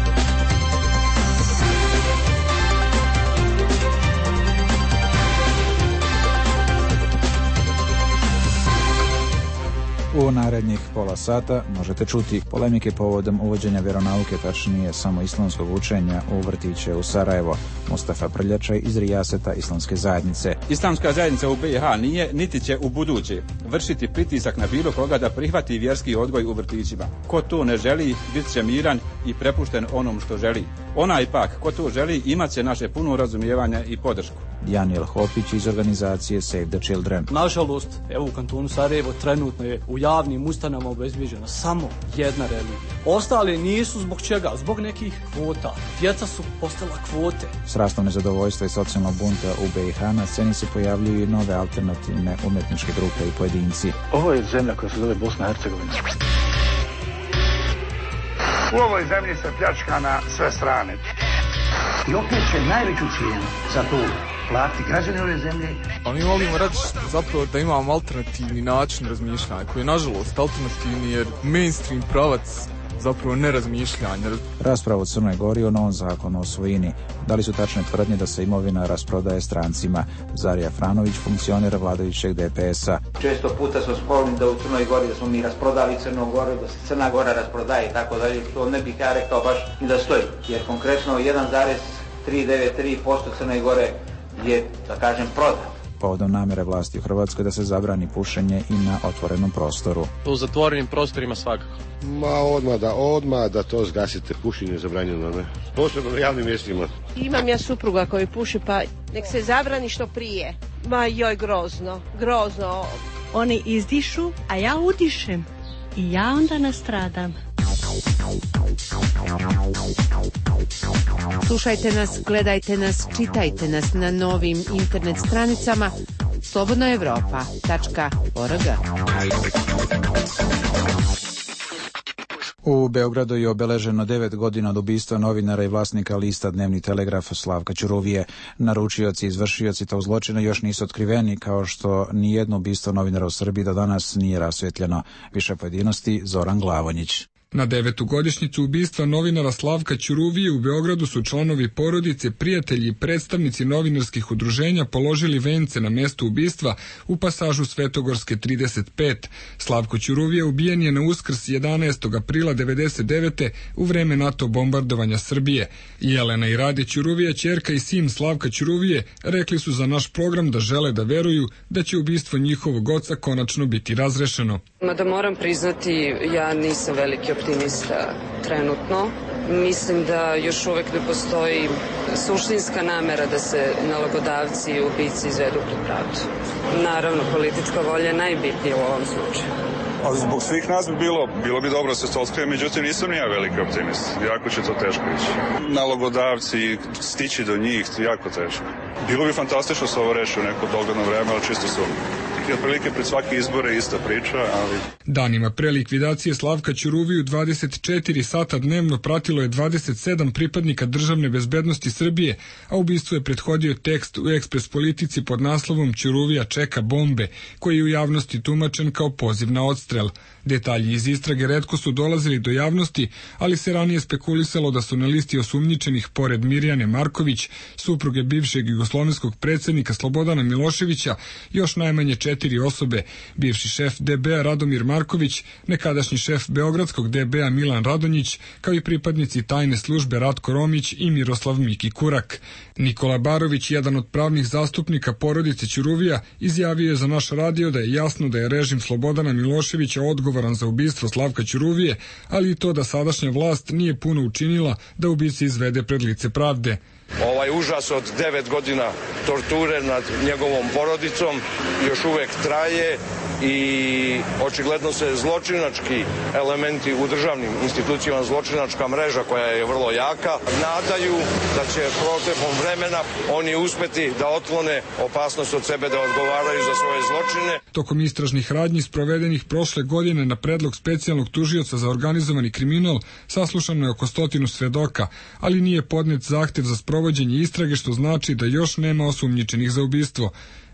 U narednih pola sata možete čuti polemike povodom uvođenja vjeronauke, tačnije samo islamskog učenja u vrtiće u Sarajevo. Mustafa Prljačaj iz Rijaseta Islamske zajednice. Islamska zajednica u BiH nije, niti će u buduće vršiti pritisak na bilo koga da prihvati vjerski odgoj u vrtićima. Ko to ne želi, bit će miran i prepušten onom što želi. Onaj pak, ko to želi, imat će naše puno razumijevanja i podršku. Daniel Hopić iz organizacije Save the Children. Nažalost, evo u kantonu Sarajevo trenutno je u javnim ustanovama obezbeđena samo jedna religija. Ostale nisu zbog čega? Zbog nekih kvota. Djeca su postala kvote. S rastom nezadovoljstva i socijalnog bunta u BiH na sceni se pojavljuju i nove alternativne umjetničke grupe i pojedinci. Ovo je zemlja koja se zove Bosna i Hercegovina. U ovoj zemlji se pljačka na sve strane. I opet će najveću cijenu za to platiti građani ove zemlje. A mi volimo reći zapravo da imamo alternativni način razmišljanja, koji je nažalost alternativni jer mainstream pravac zapravo nerazmišljanja. Rasprava u Crnoj Gori o novom zakonu o svojini. Da li su tačne tvrdnje da se imovina rasprodaje strancima? Zarija Franović, funkcioner vladajućeg DPS-a. Često puta smo spomnili da u Crnoj Gori da smo mi rasprodali Crnu Goru, da se Crna Gora rasprodaje i tako dalje. To ne bih ja rekao baš i da stoji. Jer konkretno 1,393% Crne Gore je, da kažem, prodat. Povodom namere vlasti u Hrvatskoj da se zabrani pušenje i na otvorenom prostoru. U zatvorenim prostorima svakako. Odmah da to zgasite, pušenje zabranjeno, ne? Posebno na javnim mjestima. Imam ja supruga koji puši, pa nek se zabrani što prije. Ma joj, grozno. Oni izdišu, a ja udišem. I ja onda nastradam. Slušajte nas, gledajte nas, čitajte nas na novim internet stranicama slobodnaevropa.org. U Beogradu je obeleženo 9 godina od ubistva novinara i vlasnika lista Dnevni telegraf Slavka Ćuruvije. Naručioci i izvršioci tog zločina još nisu otkriveni, kao što nijedno ubistvo novinara u Srbiji do danas nije rasvjetljeno. Više pojedinosti Zoran Glavonjić. Na 9. godišnjicu ubistva novinara Slavka Ćuruvije u Beogradu su članovi porodice, prijatelji i predstavnici novinarskih udruženja položili vence na mjestu ubistva u pasažu Svetogorske 35. Slavko Ćuruvije ubijen je na Uskrs 11. aprila 1999. u vreme NATO bombardovanja Srbije. Jelena i Rade Ćuruvije, ćerka i sin Slavka Ćuruvije, rekli su za naš program da žele da veruju da će ubistvo njihovog oca konačno biti razrešeno. Mada moram priznati, ja nisam veliki optimista trenutno. Mislim da još uvek ne postoji suštinska namera da se nalogodavci i ubici izvedu pred pravdu. Naravno, politička volja je najbitnija u ovom slučaju. Ali zbog svih nas bilo bi dobro da se to otkrije, međutim nisam ni ja veliki optimist. Jako će to teško ići. Nalogodavci, stići do njih, jako teško. Bilo bi fantastično se ovo reši u neko dogledno vreme, ali čisto sumnjam. I otprilike pred svake izbore ista priča, ali... Danima pre likvidacije Slavka Ćuruviju 24 sata dnevno pratilo je 27 pripadnika državne bezbednosti Srbije, a ubistvu je prethodio tekst u Ekspres Politici pod naslovom Ćuruvija čeka bombe, koji je u javnosti tumačen kao poziv na odstrel. Detalji iz istrage retko su dolazili do javnosti, ali se ranije spekulisalo da su na listi osumnjičenih pored Mirjane Marković, supruge bivšeg jugoslovenskog predsjednika Slobodana Miloševića, još najmanje 4 osobe, bivši šef DB-a Radomir Marković, nekadašnji šef beogradskog DB-a Milan Radonjić, kao i pripadnici tajne službe Ratko Romić i Miroslav Miki Kurak. Nikola Barović, jedan od pravnih zastupnika porodice Ćuruvija, izjavio je za naš radio da je jasno da je režim Slobodana Miloševića odgovoran za ubistvo Slavka Ćuruvije, ali i to da sadašnja vlast nije puno učinila da ubici izvede pred lice pravde. Ovaj užas od 9 godina torture nad njegovom porodicom još uvek traje i očigledno se zločinački elementi u državnim institucijama, zločinačka mreža koja je vrlo jaka, nadaju da će protekom vremena oni uspeti da otklone opasnost od sebe da odgovaraju za svoje zločine. Tokom istražnih radnji sprovedenih prošle godine na predlog specijalnog tužioca za organizovani kriminal saslušano je oko 100 svedoka, ali nije podnet zahtev za sprovođenje istrage, što znači da još nema osumnjičenih za ubistvo.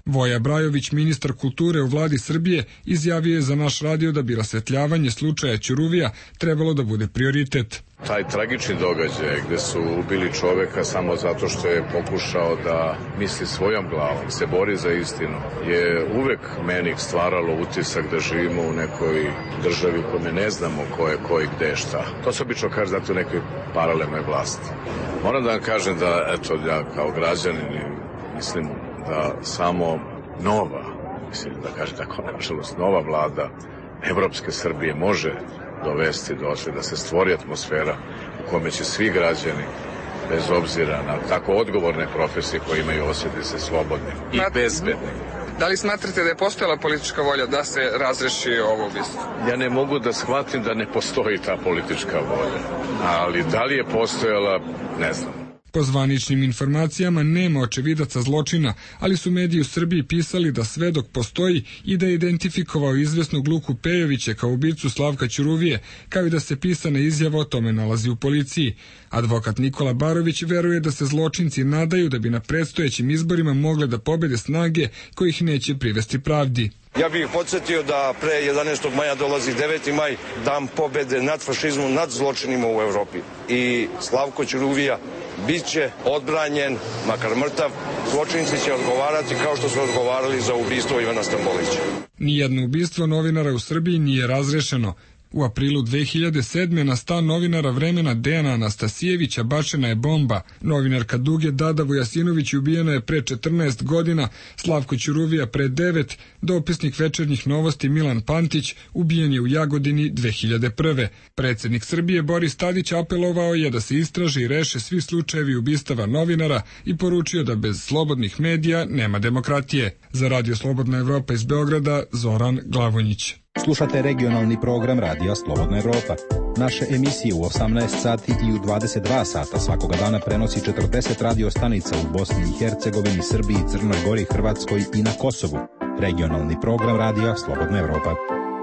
Voja Brajović, ministar kulture u vladi Srbije, izjavio je za naš radio da bi rasvetljavanje slučaja Ćuruvija trebalo da bude prioritet. Taj tragični događaj gde su ubili čoveka samo zato što je pokušao da misli svojom glavom, se bori za istinu, je uvek meni stvaralo utisak da živimo u nekoj državi u kojoj ne znamo ko je ko i gde je šta. To se obično kaže zato u nekoj paralelnoj vlasti. Moram da vam kažem da, eto, ja kao građanin mislim da samo nova, mislim da kažem tako, nažalost, nova vlada Evropske Srbije može dovesti dotle da se stvori atmosfera u kome će svi građani, bez obzira na tako odgovorne profesije koje imaju, osjetiti se slobodnim i bezbednim. Da li smatrate da je postojala politička volja da se razreši ovo ubistvo? Ja ne mogu da shvatim da ne postoji ta politička volja, ali da li je postojala, ne znam. Po zvaničnim informacijama nema očevidaca zločina, ali su mediji u Srbiji pisali da svedok postoji i da je identifikovao izvesnog Luku Pejovića kao ubicu Slavka Ćuruvije, kao i da se pisana izjava o tome nalazi u policiji. Advokat Nikola Barović veruje da se zločinci nadaju da bi na predstojećim izborima mogle da pobede snage kojih neće privesti pravdi. Ja bih podsjetio da pre 11. maja dolazi 9. maj, dan pobede nad fašizmom, nad zločinima u Evropi. I Slavko Ćuruvija biće odbranjen, makar mrtav, zločinci će odgovarati kao što su odgovarali za ubistvo Ivana Stambolića. Nijedno ubistvo novinara u Srbiji nije razrešeno. U aprilu 2007. na stan novinara Vremena Dejana Anastasijevića bačena je bomba. Novinarka Duge Dada Vujasinović ubijena je pre 14 godina, Slavko Ćuruvija pre 9, dopisnik Večernjih novosti Milan Pantić ubijen je u Jagodini 2001. Predsjednik Srbije Boris Tadić apelovao je da se istraže i reše svi slučajevi ubistava novinara i poručio da bez slobodnih medija nema demokratije. Za Radio Slobodna Evropa iz Beograda, Zoran Glavonjić. Slušate regionalni program Radija Slobodna Evropa. Naše emisije u 18 sati i u 22 sata svakoga dana prenosi 40 radio stanica u Bosni i Hercegovini, Srbiji, Crnoj Gori, Hrvatskoj i na Kosovu. Regionalni program Radija Slobodna Evropa.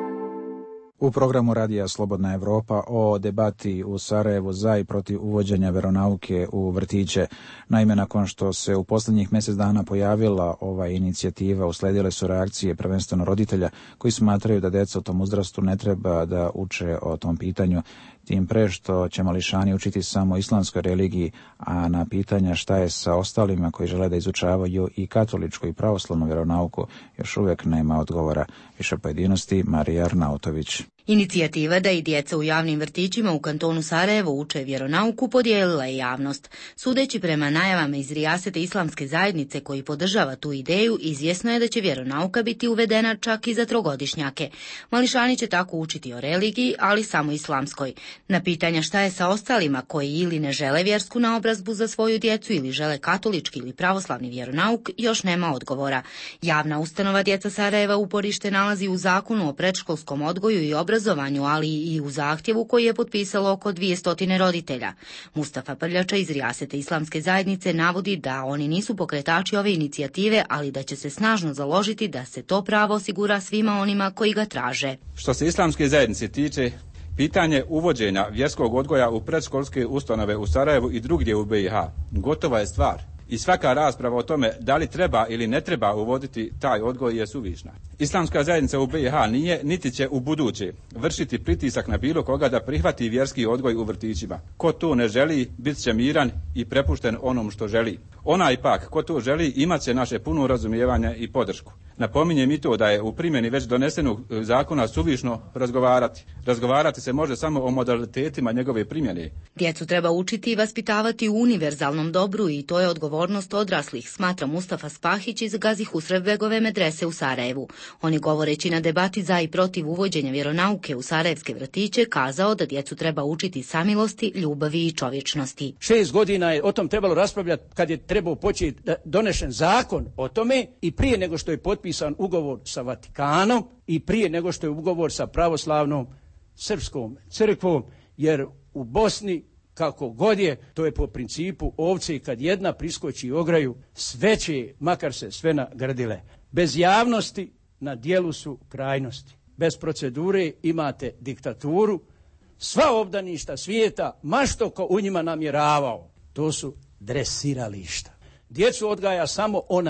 U programu Radija Slobodna Evropa o debati u Sarajevu za i protiv uvođenja veronauke u vrtiće. Naime, nakon što se u posljednjih mjesec dana pojavila ova inicijativa, usledile su reakcije prvenstveno roditelja koji smatraju da deca u tom uzrastu ne treba da uče o tom pitanju, tim pre što će mališani učiti samo islamskoj religiji, a na pitanja šta je sa ostalima koji žele da izučavaju i katoličku i pravoslavnu veronauku još uvijek nema odgovora. Više pojedinosti, Marija Arnautović. Inicijativa da i djeca u javnim vrtićima u kantonu Sarajevo uče vjeronauku podijelila je javnost. Sudeći prema najavama iz Rijasete islamske zajednice koji podržava tu ideju, izvjesno je da će vjeronauka biti uvedena čak i za trogodišnjake. Mališani će tako učiti o religiji, ali samo islamskoj. Na pitanja šta je sa ostalima koji ili ne žele vjersku naobrazbu za svoju djecu ili žele katolički ili pravoslavni vjeronauk, još nema odgovora. Javna ustanova Djeca Sarajeva uporište nalazi u Zakonu o predškolskom odgoju i obrazovanju, ali i u zahtjevu koji je potpisalo oko 200 roditelja. Mustafa Prljača iz Rijasete islamske zajednice navodi da oni nisu pokretači ove inicijative, ali da će se snažno založiti da se to pravo osigura svima onima koji ga traže. Što se islamske zajednice tiče, pitanje uvođenja vjerskog odgoja u predškolske ustanove u Sarajevu i drugdje u BiH gotova je stvar. I svaka rasprava o tome da li treba ili ne treba uvoditi taj odgoj je suvišna. Islamska zajednica u BiH nije niti će u buduće vršiti pritisak na bilo koga da prihvati vjerski odgoj u vrtićima. Ko to ne želi, bit će miran i prepušten onom što želi. Onaj pak, ko to želi, imat će naše puno razumijevanje i podršku. Napominjem i to da je u primjeni već donesenog zakona suvišno razgovarati. Razgovarati se može samo o modalitetima njegove primjene. Djecu treba učiti i vaspitavati u univerzalnom dobru i to je odgovornost odraslih, smatra Mustafa Spahić iz Gazi Husrevbegove medrese u Sarajevu. On je govoreći na debati za i protiv uvođenja vjeronauke u sarajevske vrtiće kazao da djecu treba učiti samilosti, ljubavi i čovječnosti. 6 godina je o tom trebalo raspravljati kad je trebao početi donešen zakon o tome i prije nego što je potpisan ugovor sa Vatikanom i prije nego što je ugovor sa pravoslavnom srpskom crkvom, jer u Bosni kako god je, to je po principu ovce, kad jedna priskoči ograju, sve će, makar se sve nagrdile. Bez javnosti na dijelu su krajnosti. Bez procedure imate diktaturu. Sva obdaništa svijeta, ma što ko u njima namjeravao, to su dresirališta. Djecu odgaja samo onaj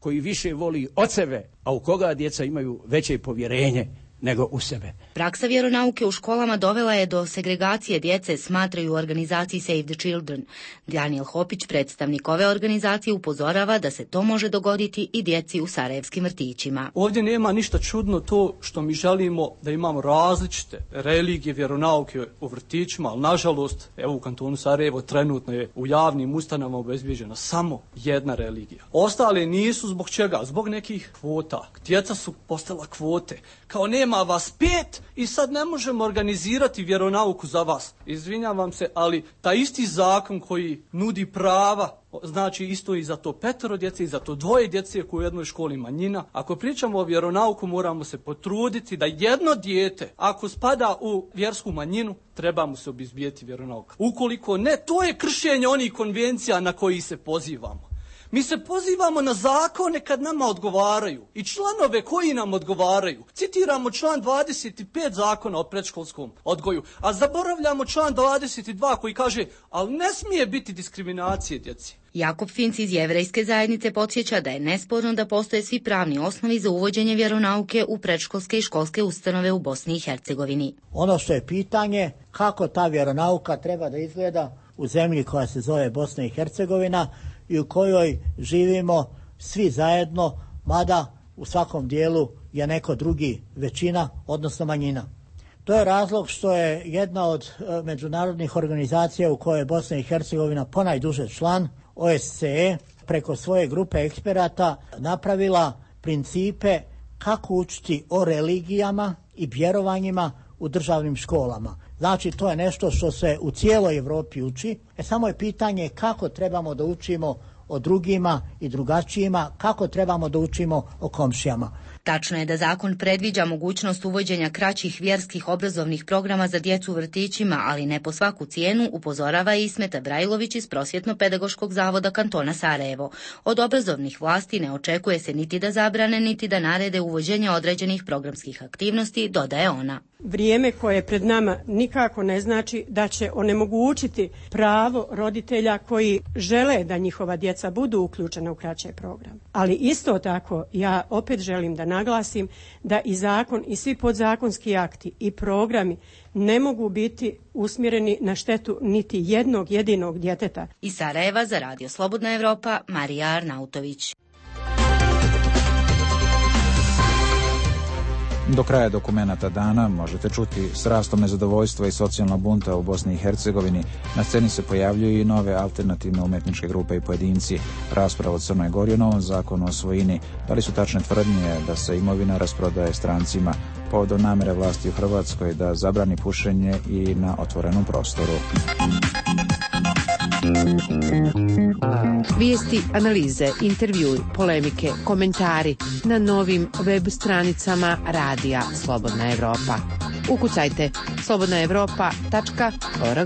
koji više voli od sebe, a u koga djeca imaju veće povjerenje nego u sebe. Praksa vjeronauke u školama dovela je do segregacije djece, smatraju u organizaciji Save the Children. Daniel Hopić, predstavnik ove organizacije, upozorava da se to može dogoditi i djeci u sarajevskim vrtićima. Ovdje nema ništa čudno to što mi želimo da imamo različite religije, vjeronauke u vrtićima, ali nažalost, evo u kantonu Sarajevo trenutno je u javnim ustanovama obezbijeđena samo jedna religija. Ostale nisu zbog čega? Zbog nekih kvota. Djeca su postala kvote. Kao nema vas 5 i sad ne možemo organizirati vjeronauku za vas. Izvinjavam se, ali taj isti zakon koji nudi prava, znači isto i za to 5 djece i za to 2 djece koji u jednoj školi manjina. Ako pričamo o vjeronauku, moramo se potruditi da jedno dijete, ako spada u vjersku manjinu, treba mu se obezbijeti vjeronauka. Ukoliko ne, to je kršenje onih konvencija na koji se pozivamo. Mi se pozivamo na zakone kad nama odgovaraju i članove koji nam odgovaraju. Citiramo član 25 zakona o predškolskom odgoju, a zaboravljamo član 22 koji kaže, ali ne smije biti diskriminacije djeci. Jakob Finc iz Jevrejske zajednice podsjeća da je nesporno da postoje svi pravni osnovi za uvođenje vjeronauke u predškolske i školske ustanove u Bosni i Hercegovini. Ono što je pitanje, kako ta vjeronauka treba da izgleda u zemlji koja se zove Bosna i Hercegovina i u kojoj živimo svi zajedno, mada u svakom dijelu je neko drugi većina, odnosno manjina. To je razlog što je jedna od međunarodnih organizacija u kojoj je Bosna i Hercegovina ponajduže član, OSCE, preko svoje grupe eksperata napravila principe kako učiti o religijama i vjerovanjima u državnim školama. Znači, to je nešto što se u cijeloj Europi uči. Samo je pitanje kako trebamo da učimo o drugima i drugačijima, kako trebamo da učimo o komšijama. Tačno je da zakon predviđa mogućnost uvođenja kraćih vjerskih obrazovnih programa za djecu u vrtićima, ali ne po svaku cijenu, upozorava i Ismeta Brajlović iz Prosvjetno-pedagoškog zavoda kantona Sarajevo. Od obrazovnih vlasti ne očekuje se niti da zabrane, niti da narede uvođenje određenih programskih aktivnosti, dodaje ona. Vrijeme koje je pred nama nikako ne znači da će onemogućiti pravo roditelja koji žele da njihova djeca budu uključena u kraće program. Ali isto tako ja opet želim da naglasim da i zakon i svi podzakonski akti i programi ne mogu biti usmjereni na štetu niti jednog jedinog djeteta. Iz Sarajeva za Radio Slobodna Evropa, Marija Arnautović. Do kraja dokumenata dana možete čuti s rastom nezadovoljstva i socijalnog bunta u Bosni i Hercegovini. Na sceni se pojavljuju i nove alternativne umetničke grupe i pojedinci. Rasprava o Crnoj Gori o novom zakonu o svojini. Da li su tačne tvrdnje da se imovina rasprodaje strancima? Povodom namere vlasti u Hrvatskoj da zabrani pušenje i na otvorenom prostoru. Vijesti, analize, intervjui, polemike, komentari na novim web stranicama Radija Slobodna Evropa. Ukucajte slobodnaevropa.org.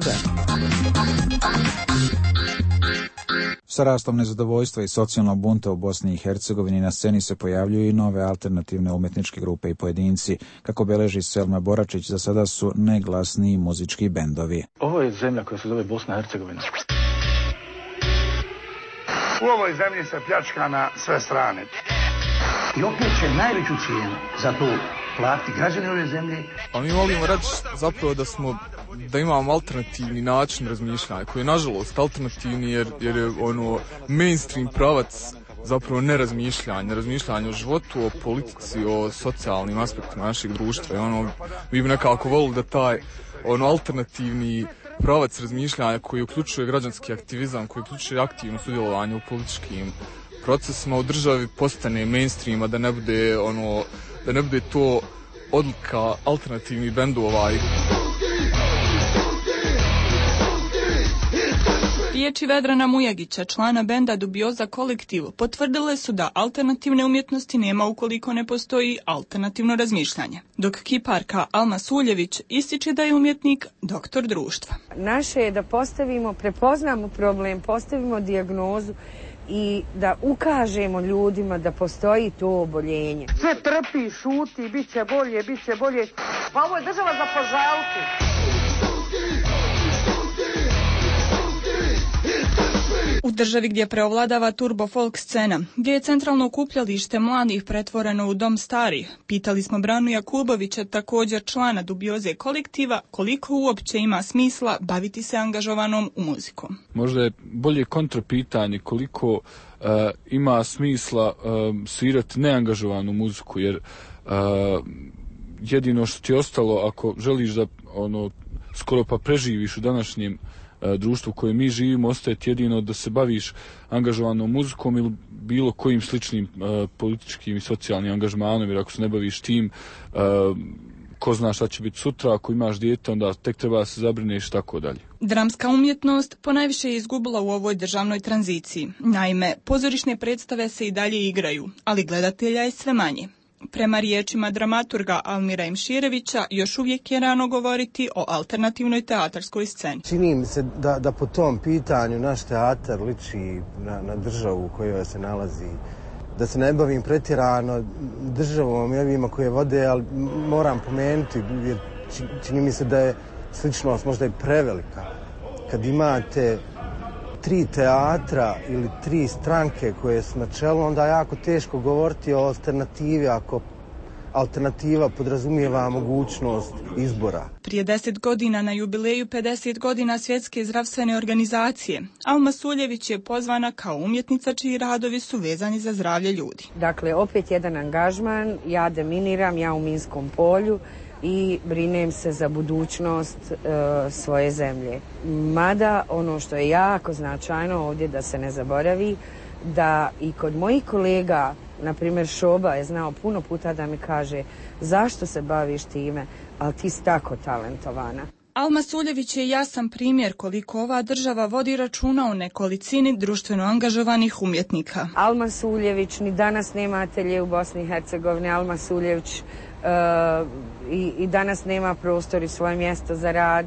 Sa rastom nezadovoljstva i socijalnog bunta u Bosni i Hercegovini na sceni se pojavljuju i nove alternativne umetničke grupe i pojedinci. Kako beleži Selma Boračić, za sada su najglasniji muzički bendovi. Ovo je zemlja koja se zove Bosna i Hercegovina. U ovoj zemlji se pljačka na sve strane. I opet će najveću cijenu za to platiti građani ove zemlje. A mi volimo reći zapravo da imamo alternativni način razmišljanja, koji je nažalost alternativni jer je mainstream pravac zapravo razmišljanje o životu, o politici, o socijalnim aspektima našeg društva. I mi bi nekako volili da taj alternativni pravac razmišljanja koji uključuje građanski aktivizam, koji uključuje aktivno sudjelovanje u političkim procesima u državi postane mainstreama, da ne bude to odlika alternativnih bendova. Riječi Vedrana Mujagića, člana benda Dubioza Kolektiv, potvrdile su da alternativne umjetnosti nema ukoliko ne postoji alternativno razmišljanje. Dok kiparka Alma Suljević ističe da je umjetnik doktor društva. Naše je da prepoznamo problem, postavimo dijagnozu i da ukažemo ljudima da postoji to oboljenje. Sve trpi, šuti, bit će bolje. Pa ovo je država za požaliti. U državi gdje preovladava turbo folk scena, gdje je centralno okupljalište mladih pretvoreno u dom starih, pitali smo Branu Jakubovića, također člana Dubioze kolektiva, koliko uopće ima smisla baviti se angažovanom muzikom. Možda je bolje kontrapitanje koliko ima smisla svirati neangažovanu muziku, jer jedino što ti je ostalo ako želiš da skoro pa preživiš u današnjem društvu u kojem mi živimo, ostaje ti jedino da se baviš angažovanom muzikom ili bilo kojim sličnim političkim i socijalnim angažmanom, jer ako se ne baviš tim, ko zna šta će biti sutra, ako imaš dijete, onda tek treba da se zabrineš i tako dalje. Dramska umjetnost ponajviše je izgubila u ovoj državnoj tranziciji. Naime, pozorišne predstave se i dalje igraju, ali gledatelja je sve manje. Prema riječima dramaturga Almira Imširevića, još uvijek je rano govoriti o alternativnoj teatarskoj sceni. Čini mi se da po tom pitanju naš teatar liči na državu u kojoj se nalazi. Da se ne bavim pretjerano državom i ovima koje vode, ali moram pomenuti, jer čini mi se da je sličnost možda i prevelika. Kad imate 3 teatra ili 3 stranke koje su na čelu, onda je jako teško govoriti o alternativi ako alternativa podrazumijeva mogućnost izbora. Prije 10 godina na jubileju 50 godina Svjetske zdravstvene organizacije, Alma Suljević je pozvana kao umjetnica čiji radovi su vezani za zdravlje ljudi. Dakle, opet jedan angažman, ja deminiram, ja u minskom polju i brinem se za budućnost svoje zemlje. Mada ono što je jako značajno ovdje da se ne zaboravi, da i kod mojih kolega, na primjer Šoba je znao puno puta da mi kaže zašto se baviš time, ali ti si tako talentovana. Alma Suljević je jasan primjer koliko ova država vodi računa o nekolicini društveno angažovanih umjetnika. Alma Suljević ni danas nema atelje u Bosni i Hercegovini, Alma Suljević i danas nema prostor i svoje mjesto za rad.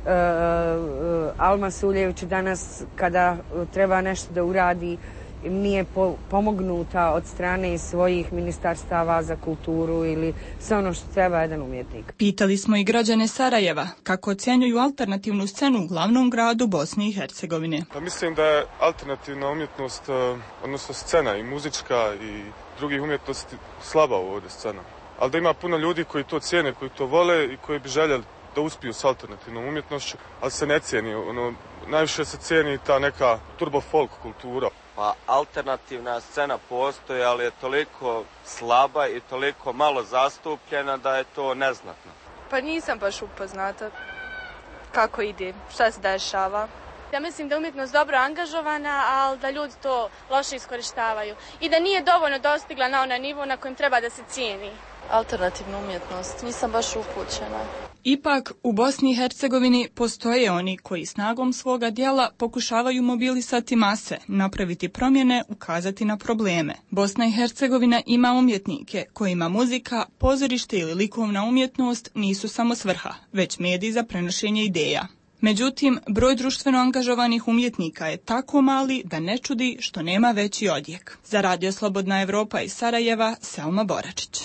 Alma Suljević danas kada treba nešto da uradi nije pomognuta od strane svojih ministarstava za kulturu ili sve ono što treba jedan umjetnik. Pitali smo i građane Sarajeva kako ocjenjuju alternativnu scenu u glavnom gradu Bosne i Hercegovine. Mislim da je alternativna umjetnost, odnosno scena i muzička i drugih umjetnosti slaba u ovdje scena. Ali da ima puno ljudi koji to cijene, koji to vole i koji bi željeli da uspiju s alternativnom umjetnošću, ali se ne cijeni. Najviše se cijeni ta neka turbo folk kultura. Pa alternativna scena postoji, ali je toliko slaba i toliko malo zastupljena da je to neznatno. Pa nisam baš upoznata kako ide, šta se dešava. Ja mislim da je umjetnost dobro angažovana, ali da ljudi to loše iskorištavaju i da nije dovoljno dostigla na onaj nivo na kojem treba da se cijeni. Alternativnu umjetnost, nisam baš upućena. Ipak, u Bosni i Hercegovini postoje oni koji snagom svoga djela pokušavaju mobilisati mase, napraviti promjene, ukazati na probleme. Bosna i Hercegovina ima umjetnike kojima muzika, pozorište ili likovna umjetnost nisu samo svrha, već medij za prenošenje ideja. Međutim, broj društveno angažovanih umjetnika je tako mali da ne čudi što nema veći odjek. Za Radio Slobodna Evropa iz Sarajeva, Selma Boračić.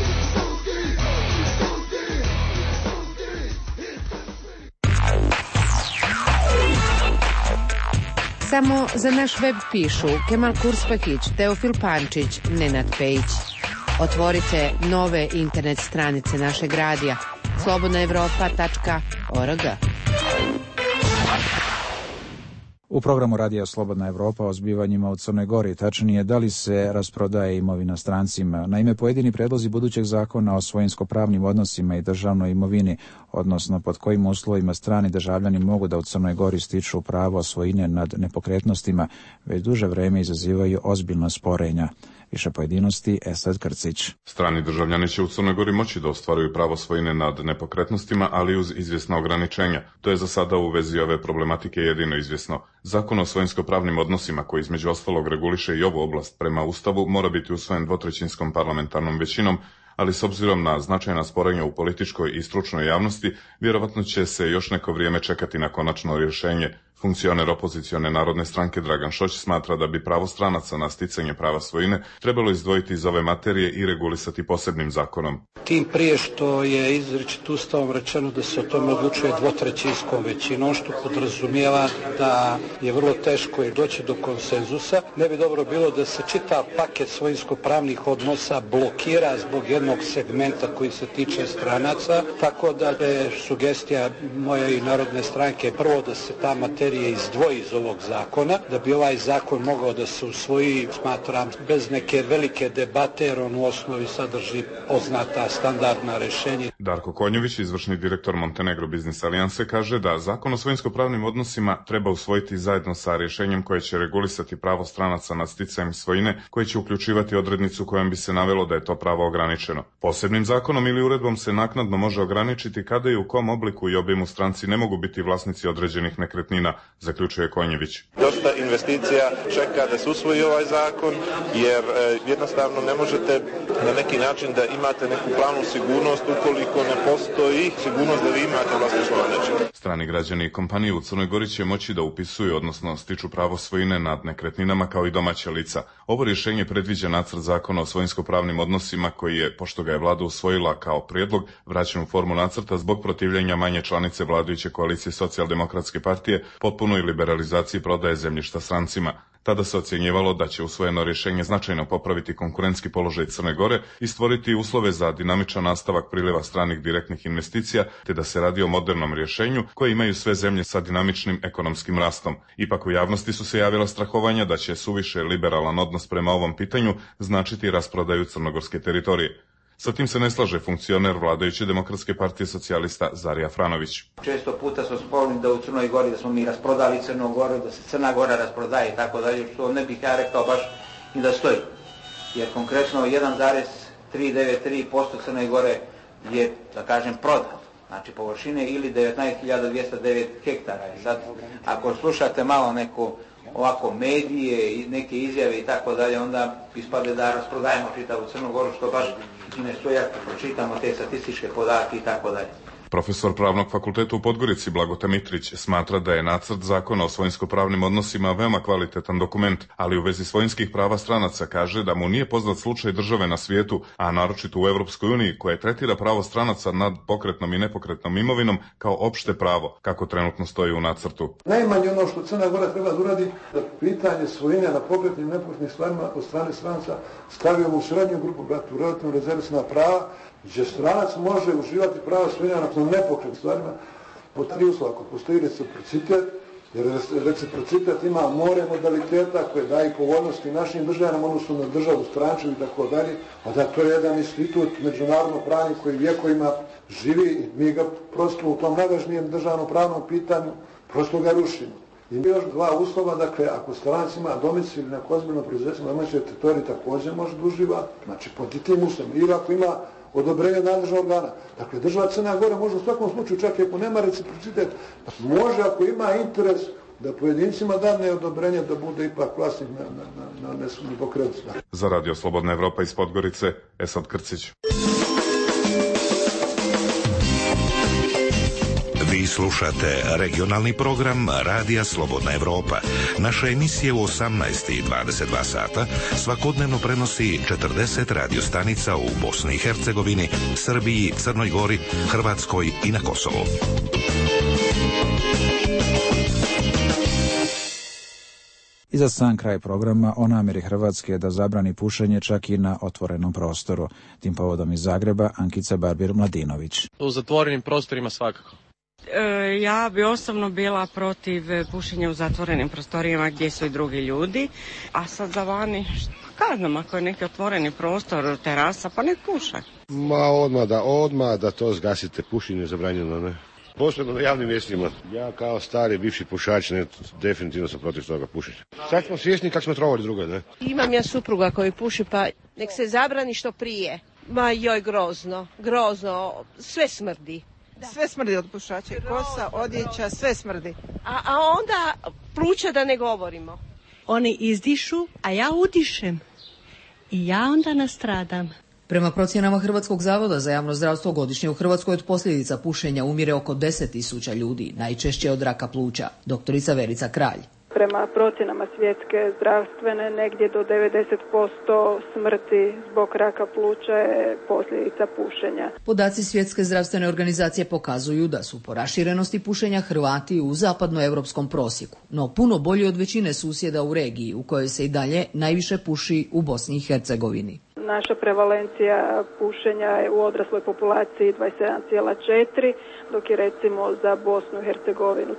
Samo za naš web pišu Kemal Kurspahić, Teofil Pančić, Nenad Pejić. Otvorite nove internet stranice našeg radija slobodnaevropa.org. U programu Radija Slobodna Evropa o zbivanjima u Crnoj Gori, tačnije da li se rasprodaje imovina strancima. Naime, pojedini predlozi budućeg zakona o svojinsko-pravnim odnosima i državnoj imovini, odnosno pod kojim uslovima strani državljani mogu da u Crnoj Gori stiču pravo svojine nad nepokretnostima, već duže vreme izazivaju ozbiljna sporenja. Više pojedinosti, Esad Krcić. Strani državljani će u Crnoj Gori moći da ostvaruju pravo svojine nad nepokretnostima, ali uz izvjesna ograničenja. To je za sada u vezi ove problematike jedino izvjesno. Zakon o svojinsko-pravnim odnosima, koji između ostalog reguliše i ovu oblast prema Ustavu, mora biti usvojen dvotrećinskom parlamentarnom većinom, ali s obzirom na značajna sporenja u političkoj i stručnoj javnosti, vjerovatno će se još neko vrijeme čekati na konačno rješenje. Funkcioner opozicione narodne stranke Dragan Šoć smatra da bi pravo stranaca na sticanje prava svojine trebalo izdvojiti iz ove materije i regulisati posebnim zakonom. Tim prije što je izričito Ustavom rečeno da se o tome odlučuje dvotrećinskom većinom, što podrazumijeva da je vrlo teško i doći do konsenzusa. Ne bi dobro bilo da se čitav paket svojinsko-pravnih odnosa blokira zbog jednog segmenta koji se tiče stranaca, tako da je sugestija moje i Narodne stranke prvo da se ta materija izdvoji iz ovog zakona, da bi ovaj zakon mogao da se usvoji, smatram, bez neke velike debate, jer on u osnovi sadrži poznata standardna rješenja. Darko Konjović, izvršni direktor Montenegro Biznis Alijanse, kaže da zakon o svojinsko-pravnim odnosima treba usvojiti zajedno sa rješenjem koje će regulisati pravo stranaca nad sticajem svojine, koje će uključivati odrednicu kojom bi se navelo da je to pravo ograničeno. Posebnim zakonom ili uredbom se naknadno može ograničiti kada i u kom obliku i obimu stranci ne mogu biti vlasnici određenih nekretnina, zaključuje Konjević. Dosta investicija čeka da se usvoji ovaj zakon, jer jednostavno ne možete na neki način da imate neku pravnu sigurnost ukoliko ne postoji sigurnost da vi imate vlasništvo nad nečim. Strani građani i kompanije u Crnoj Gori će moći da upisuju, odnosno stiču pravo svojine nad nekretninama kao i domaća lica. Ovo rješenje predviđa nacrt zakona o svojinsko-pravnim odnosima koji je, pošto ga je vlada usvojila kao prijedlog, vraćen u formu nacrta zbog protivljenja manje članice vladajuće koalicije Socijaldemokratske partije potpunoj liberalizaciji prodaje zemljišta strancima. Tada se ocjenjivalo da će usvojeno rješenje značajno popraviti konkurentski položaj Crne Gore i stvoriti uslove za dinamičan nastavak priliva stranih direktnih investicija, te da se radi o modernom rješenju koje imaju sve zemlje sa dinamičnim ekonomskim rastom. Ipak u javnosti su se javila strahovanja da će suviše liberalan odnos prema ovom pitanju značiti rasprodaju crnogorske teritorije. Sa tim se ne slaže funkcioner vladajuće Demokratske partije socijalista Zarija Franović. Često puta smo spomenuli da u Crnoj Gori da smo mi rasprodali Crnu Goru, da se Crna Gora rasprodaje i tako dalje, što ne bih ja rekao baš i da stoji. Jer konkretno 1,393% Crne Gore je, da kažem, prodato. Znači površine ili 19.209 hektara. I sad, ako slušate malo neko ovako medije i neke izjave i tako dalje, onda ispade da rasprodajemo čitavu Crnu Goru, što baš i ne stoji ako pročitamo te statističke podatke i tako dalje. Profesor Pravnog fakulteta u Podgorici Blagote Mitrić smatra da je nacrt zakona o svojinsko-pravnim odnosima veoma kvalitetan dokument, ali u vezi svojinskih prava stranaca kaže da mu nije poznat slučaj države na svijetu, a naročito u Europskoj uniji, koje tretira pravo stranaca nad pokretnom i nepokretnom imovinom kao opšte pravo, kako trenutno stoji u nacrtu. Najmanje ono što Crna Gora treba da uradi, da pitanje svojine na pokretnim i nepokretnim stvarima od strane stranaca stavimo u srednju grupu, u relativno rezervisna prava, gdje stranac može uživati pravo svojine na nepokretnim stvarima po tri uslova. Ako postoji reciprocitet, jer reciprocitet ima more modaliteta koje daje povoljnosti našim državama, odnosno na državu strančevu i tako dalje, a da to je jedan institut međunarodno pravni koji vjekovima živi i mi ga prosto u tom najvažnijem državno pravnom pitanju prosto ga rušimo. I još dva uslova, dakle, ako stranac ima domicil na ozbiljno preduzeće na domaćoj teritoriji također može da uživa, znači pod tim uslovima, ili ako ima odobrenje nadležnog organa. Dakle, država Crna Gora može u svakom slučaju, čak i ako nema reciprocitet, može ako ima interes da pojedincima dadne odobrenje da bude ipak vlasnik na nepokretnosti. Za Radio Slobodna Evropa iz Podgorice, Esad Krcić. Vi slušate regionalni program Radija Slobodna Evropa. Naša emisija u 18 i 22 sata svakodnevno prenosi 40 radiostanica u Bosni i Hercegovini, Srbiji, Crnoj Gori, Hrvatskoj i na Kosovu. I za sam kraj programa o namjeri Hrvatske da zabrani pušenje čak i na otvorenom prostoru. Tim povodom iz Zagreba Ankica Barbir-Mladinović. U zatvorenim prostorima svakako. Ja bi osobno bila protiv pušenja u zatvorenim prostorijama gdje su i drugi ljudi, a sad za vani kaznam ako je neki otvoreni prostor, terasa, pa nek puše. Ma odmah da to zgasite, pušenje zabranjeno, ne? Posebno na javnim mjestima. Ja kao stari bivši pušač definitivno sam protiv toga pušenja. Sad smo svjesni kako smo trovali druga, ne? Imam ja supruga koji puši, pa nek se zabrani što prije. Ma joj, grozno, sve smrdi. Da. Sve smrdi od pušača, kosa, odjeća, sve smrdi. A onda pluća da ne govorimo. Oni izdišu, a ja udišem. I ja onda nastradam. Prema procjenama Hrvatskog zavoda za javno zdravstvo godišnje u Hrvatskoj od posljedica pušenja umire oko 10.000 ljudi, najčešće od raka pluća. Doktorica Verica Kralj. Prema procjenama svjetske zdravstvene, negdje do 90% smrti zbog raka pluća je posljedica pušenja. Podaci Svjetske zdravstvene organizacije pokazuju da su po raširenosti pušenja Hrvati u zapadnoevropskom prosjeku, no puno bolji od većine susjeda u regiji u kojoj se i dalje najviše puši u Bosni i Hercegovini. Naša prevalencija pušenja je u odrasloj populaciji 27,4%, dok je recimo za Bosnu i Hercegovinu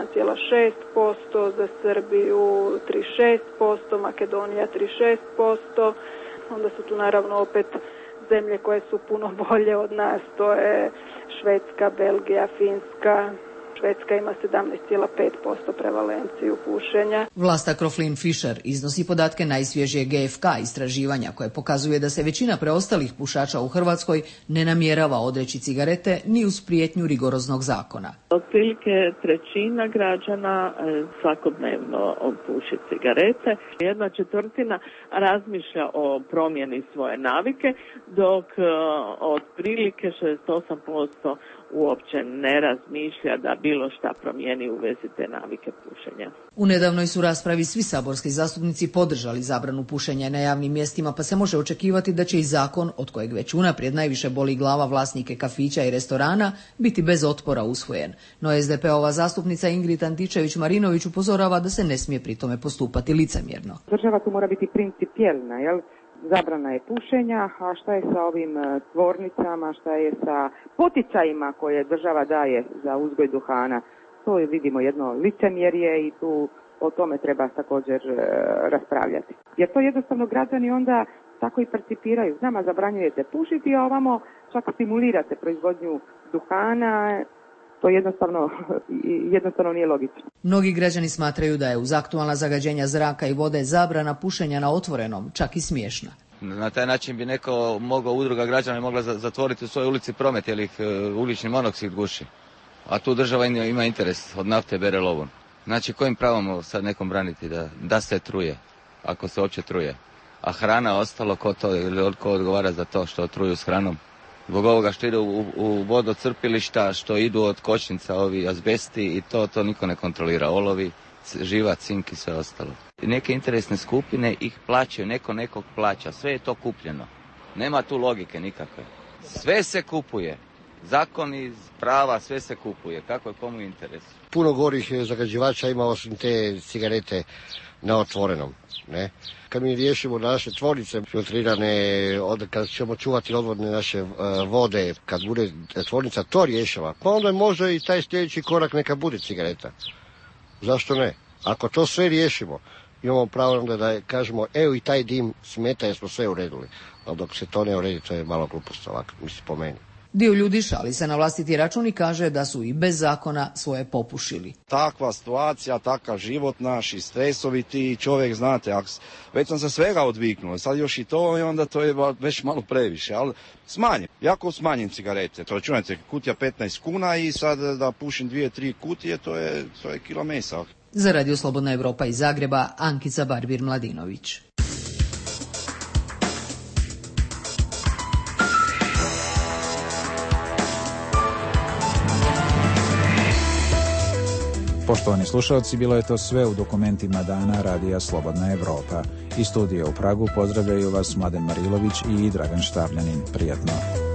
37,6%, za Srbiju 36%, Makedonija 36%. Onda su tu naravno opet zemlje koje su puno bolje od nas, to je Švedska, Belgija, Finska. Švedska ima 17,5% prevalenciju pušenja. Vlasta Kroflin Fischer iznosi podatke najsvježije GFK istraživanja koje pokazuje da se većina preostalih pušača u Hrvatskoj ne namjerava odreći cigarete ni uz prijetnju rigoroznog zakona. Otprilike trećina građana svakodnevno puši cigarete. 1/4 razmišlja o promjeni svoje navike, dok otprilike 68% uopće ne razmišlja da bilo šta promijeni u vezi te navike pušenja. U nedavnoj su raspravi svi saborski zastupnici podržali zabranu pušenja na javnim mjestima, pa se može očekivati da će i zakon, od kojeg već unaprijed najviše boli glava vlasnike kafića i restorana, biti bez otpora usvojen. No SDP-ova zastupnica Ingrid Antičević-Marinović upozorava da se ne smije pri tome postupati licemjerno. Država tu mora biti principijelna, jel? Zabrana je pušenja, a šta je sa ovim tvornicama, šta je sa poticajima koje država daje za uzgoj duhana? To je, vidimo, jedno licemjerje i tu o tome treba također raspravljati. Jer to jednostavno građani onda tako i percipiraju. Nama zabranjujete pušiti, a ovamo čak stimulirate proizvodnju duhana. To jednostavno nije logično. Mnogi građani smatraju da je uz aktualna zagađenja zraka i vode zabrana pušenja na otvorenom čak i smiješna. Na taj način bi neko mogao, udruga građana mogla zatvoriti u svojoj ulici promet jer ih ugljični monoksid guši. A tu država ima interes, od nafte bere lovu. Znači kojim pravom sad nekom braniti da se truje, ako se uopće truje. A hrana ostalo, ko odgovara za to što truju s hranom? Zbog ovoga što ide u vodocrpilišta, što idu od kočnica ovi azbesti i to niko ne kontrolira. Olovi, živac, cink i sve ostalo. Neke interesne skupine ih plaćaju, neko nekog plaća. Sve je to kupljeno. Nema tu logike nikakve. Sve se kupuje. Zakoni, prava, sve se kupuje. Kako je komu interes? Puno gorih zagađivača ima osim te cigarete na otvorenom. Ne? Kad mi riješimo naše tvornice filtrirane, kad ćemo čuvati odvodne naše vode, kad bude tvornica to rješava, pa onda možda i taj sljedeći korak neka bude cigareta. Zašto ne? Ako to sve riješimo, imamo pravo onda da kažemo evo i taj dim smeta jer smo sve uredili. Ali dok se to ne uredi, to je malo glupost ovako, mislim po meni. Dio ljudi šali se na vlastiti račun i kaže da su i bez zakona svoje popušili. Takva situacija, takav život naš i stresovi ti, čovjek znate, već sam se svega odviknuo, sad još i to i onda to je već malo previše, ali jako smanjim cigarete. To računajte, kutija 15 kuna i sad da pušim 2-3 kutije, to je kilo mesa. Za Radio Slobodna Evropa iz Zagreba, Ankica Barbir-Mladinović. Poštovani slušalci, bilo je to sve u dokumentima dana Radija Slobodna Evropa. Iz studija u Pragu pozdravljaju vas Mladen Marilović i Dragan Štavljanin. Prijatno.